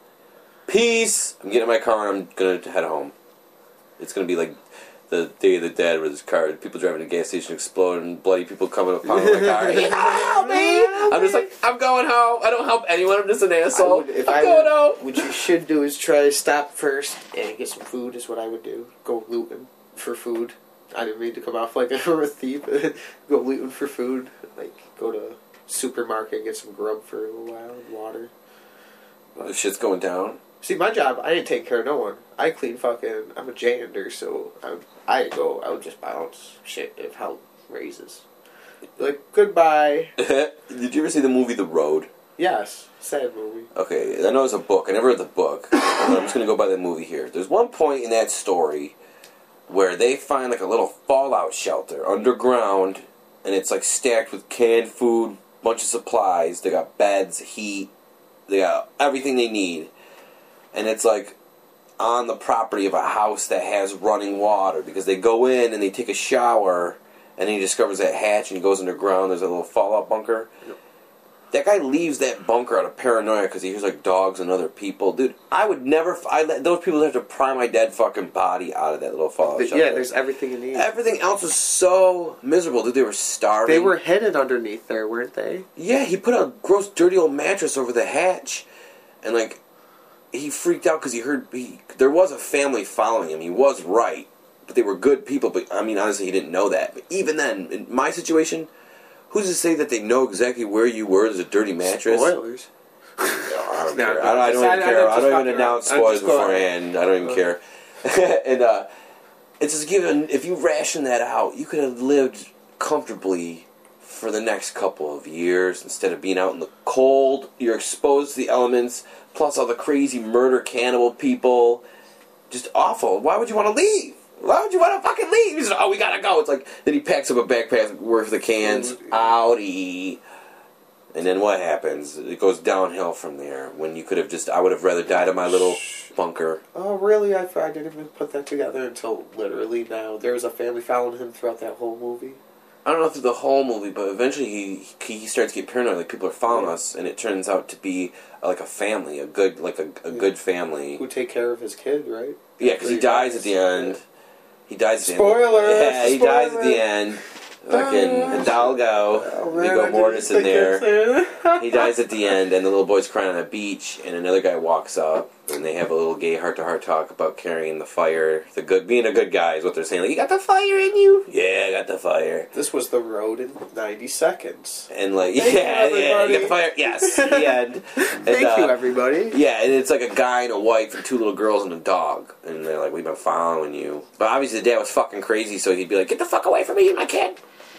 peace! I'm getting in my car, and I'm going to head home. It's going to be like the Day of the Dead where there's car, people driving to a gas station explode, and bloody people coming upon my car. Help me! I'm just like, I'm going home. I don't help anyone. I'm just an asshole. would- if I'm I going would- home. What you should do is try to stop first and get some food. Is what I would do. Go looting for food. I didn't mean to come off like a thief. Go looting for food. Like go to supermarket, get some grub for a little while and water. The shit's going down. See, my job, I didn't take care of no one. I clean fucking. I'm a janitor, so I I go. I would just bounce shit if help raises. Like goodbye. Did you ever see the movie The Road? Yes, sad movie. Okay, I know it's a book. I never read the book. But I'm just going to go by the movie here. There's one point in that story where they find like a little fallout shelter underground, and it's like stacked with canned food, bunch of supplies. They got beds, heat, they got everything they need. And it's like on the property of a house that has running water because they go in and they take a shower, and then he discovers that hatch and he goes underground. There's a little fallout bunker. Yep. That guy leaves that bunker out of paranoia because he hears like dogs and other people. Dude, I would never. F- I let those people have to pry my dead fucking body out of that little fallout But shelter. yeah, there's everything you need. Everything else was so miserable, dude. They were starving. They were hidden underneath there, weren't they? Yeah, he put a gross, dirty old mattress over the hatch, and like he freaked out because he heard he, there was a family following him. He was right, but they were good people. But I mean, honestly, he didn't know that. But even then, in my situation. Who's to say that they know exactly where you were? There's a dirty mattress. Spoilers. No, I don't No, care. no, I don't, I don't I- even I care. just I don't fucking even announce around. I'm spoilers just going- beforehand. I don't even care. And uh, it's just given. If you ration that out, you could have lived comfortably for the next couple of years instead of being out in the cold. You're exposed to the elements, plus all the crazy murder cannibal people. Just awful. Why would you want to leave? Why would you want to fucking leave? He's like, oh, we gotta go. It's like, then he packs up a backpack worth of cans. Audi. And then what happens? It goes downhill from there. When you could have just, I would have rather died in my little bunker. Oh, really? I, I didn't even put that together until literally now. There was a family following him throughout that whole movie. I don't know through the whole movie, but eventually he he starts to get paranoid. Like, people are following Yeah. us, and it turns out to be like a family, a good like a, a Yeah. good family. Who take care of his kid, right? Yeah, because he dies at the end. Yeah. He dies at the Spoiler! end. Yeah, he Spoiler! dies at the end. Fucking Ah. Hidalgo, Oh, man, Viggo I didn't Mortis in think there. it's- He dies at the end, and the little boy's crying on a beach, and another guy walks up, and they have a little gay heart-to-heart talk about carrying the fire. The good, being a good guy is what they're saying. Like, you got the fire in you? Yeah, I got the fire. This was the road in ninety seconds. And like, Thank you, yeah, yeah, you got everybody. the fire. Yes, the end. And, Thank uh, you, everybody. Yeah, and it's like a guy and a wife and two little girls and a dog. And they're like, we've been following you. But obviously the dad was fucking crazy, so he'd be like, get the fuck away from me and my kid.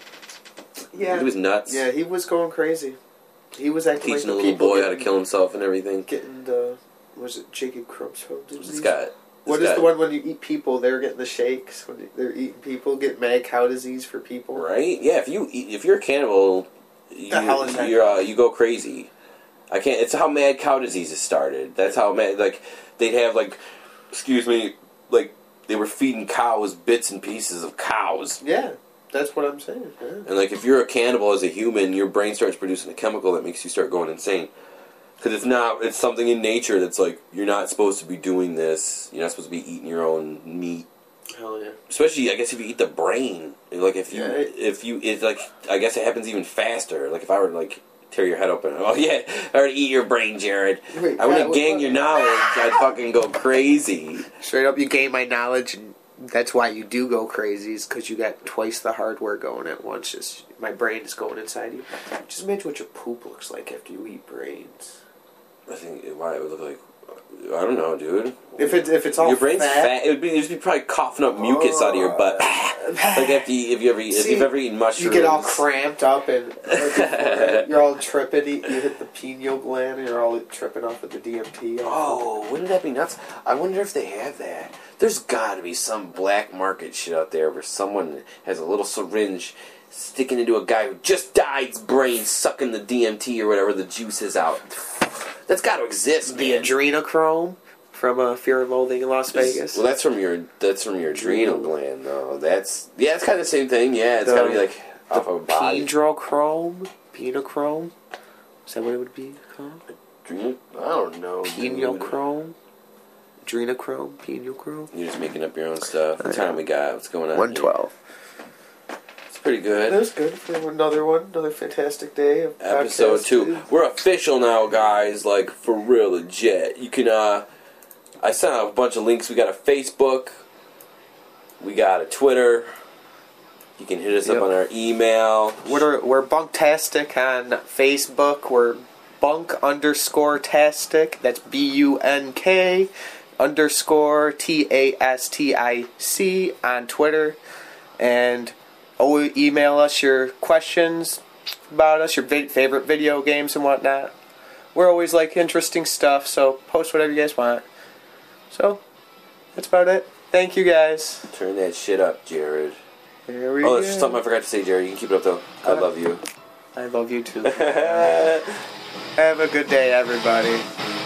Yeah. He was nuts. Yeah, he was going crazy. He was acting Teaching like a the little people boy how to getting- kill himself and everything. Getting the, was it Jacob Crumsfeld disease? This guy. What this is guy- the one when you eat people? They're getting the shakes when they're eating people. Get mad cow disease for people. Right? Yeah, if you eat, if you're a cannibal, you, The hell is that? you're uh, you go crazy. I can't. It's how mad cow disease has started. That's how mad. Like they'd have like, excuse me, like they were feeding cows bits and pieces of cows. Yeah, that's what I'm saying. Yeah. And like if you're a cannibal as a human, your brain starts producing a chemical that makes you start going insane. Because it's not. It's something in nature that's like you're not supposed to be doing this. You're not supposed to be eating your own meat. Hell yeah. Especially, I guess, if you eat the brain. Like, if you, Yeah, it- if you, it's like, I guess it happens even faster. Like, if I were to, like, tear your head open, oh, yeah, if I were to eat your brain, Jared, Wait, I want yeah, to what- gang what- your knowledge, I'd fucking go crazy. Straight up, you gain my knowledge, and that's why you do go crazy, is because you got twice the hardware going at once. Just my brain is going inside you. Just imagine what your poop looks like after you eat brains. I think, why, it would look like, I don't know, dude. If it's if it's all Your brain's fat, fat, it would be, you'd just be probably coughing up mucus out of your butt. Like, after you, if, you ever, eat- if See, you've ever eaten mushrooms. you get all cramped up and you're all tripping. You hit the pineal gland, and you're all tripping off with the D M T. Oh, wouldn't that be nuts? I wonder if they have that. There's got to be some black market shit out there where someone has a little syringe sticking into a guy who just died's brain, sucking the D M T or whatever the juice is out. That's got to exist, the man. adrenochrome from uh, Fear and Loathing in Las Vegas. Well, that's from your that's from your adrenal gland, though. That's yeah, it's kind of the same thing. Yeah, it's The- got to be like off of a body. Pedrochrome, penochrome. Is that what it would be called? Adrenal? I don't know. dude. Penochrome, adrenochrome, penochrome. You're just making up your own stuff. What I time know. we got? What's going on? One here? twelve. It's pretty good. That was good for another one. Another fantastic day of Episode podcast. two. We're official now, guys. Like, for real, legit. You can, uh... I sent out a bunch of links. We got a Facebook. We got a Twitter. You can hit us Yep. up on our email. We're we're Bunktastic on Facebook. We're Bunk underscore Tastic. That's B U N K underscore T A S T I C on Twitter. And always email us your questions about us, your vi- favorite video games and whatnot. We're always like interesting stuff, so post whatever you guys want. So, that's about it. Thank you guys. Turn that shit up, Jared. There we Oh, go. there's something I forgot to say, Jared. You can keep it up, though. I Uh, love you. I love you too. Have a good day, everybody.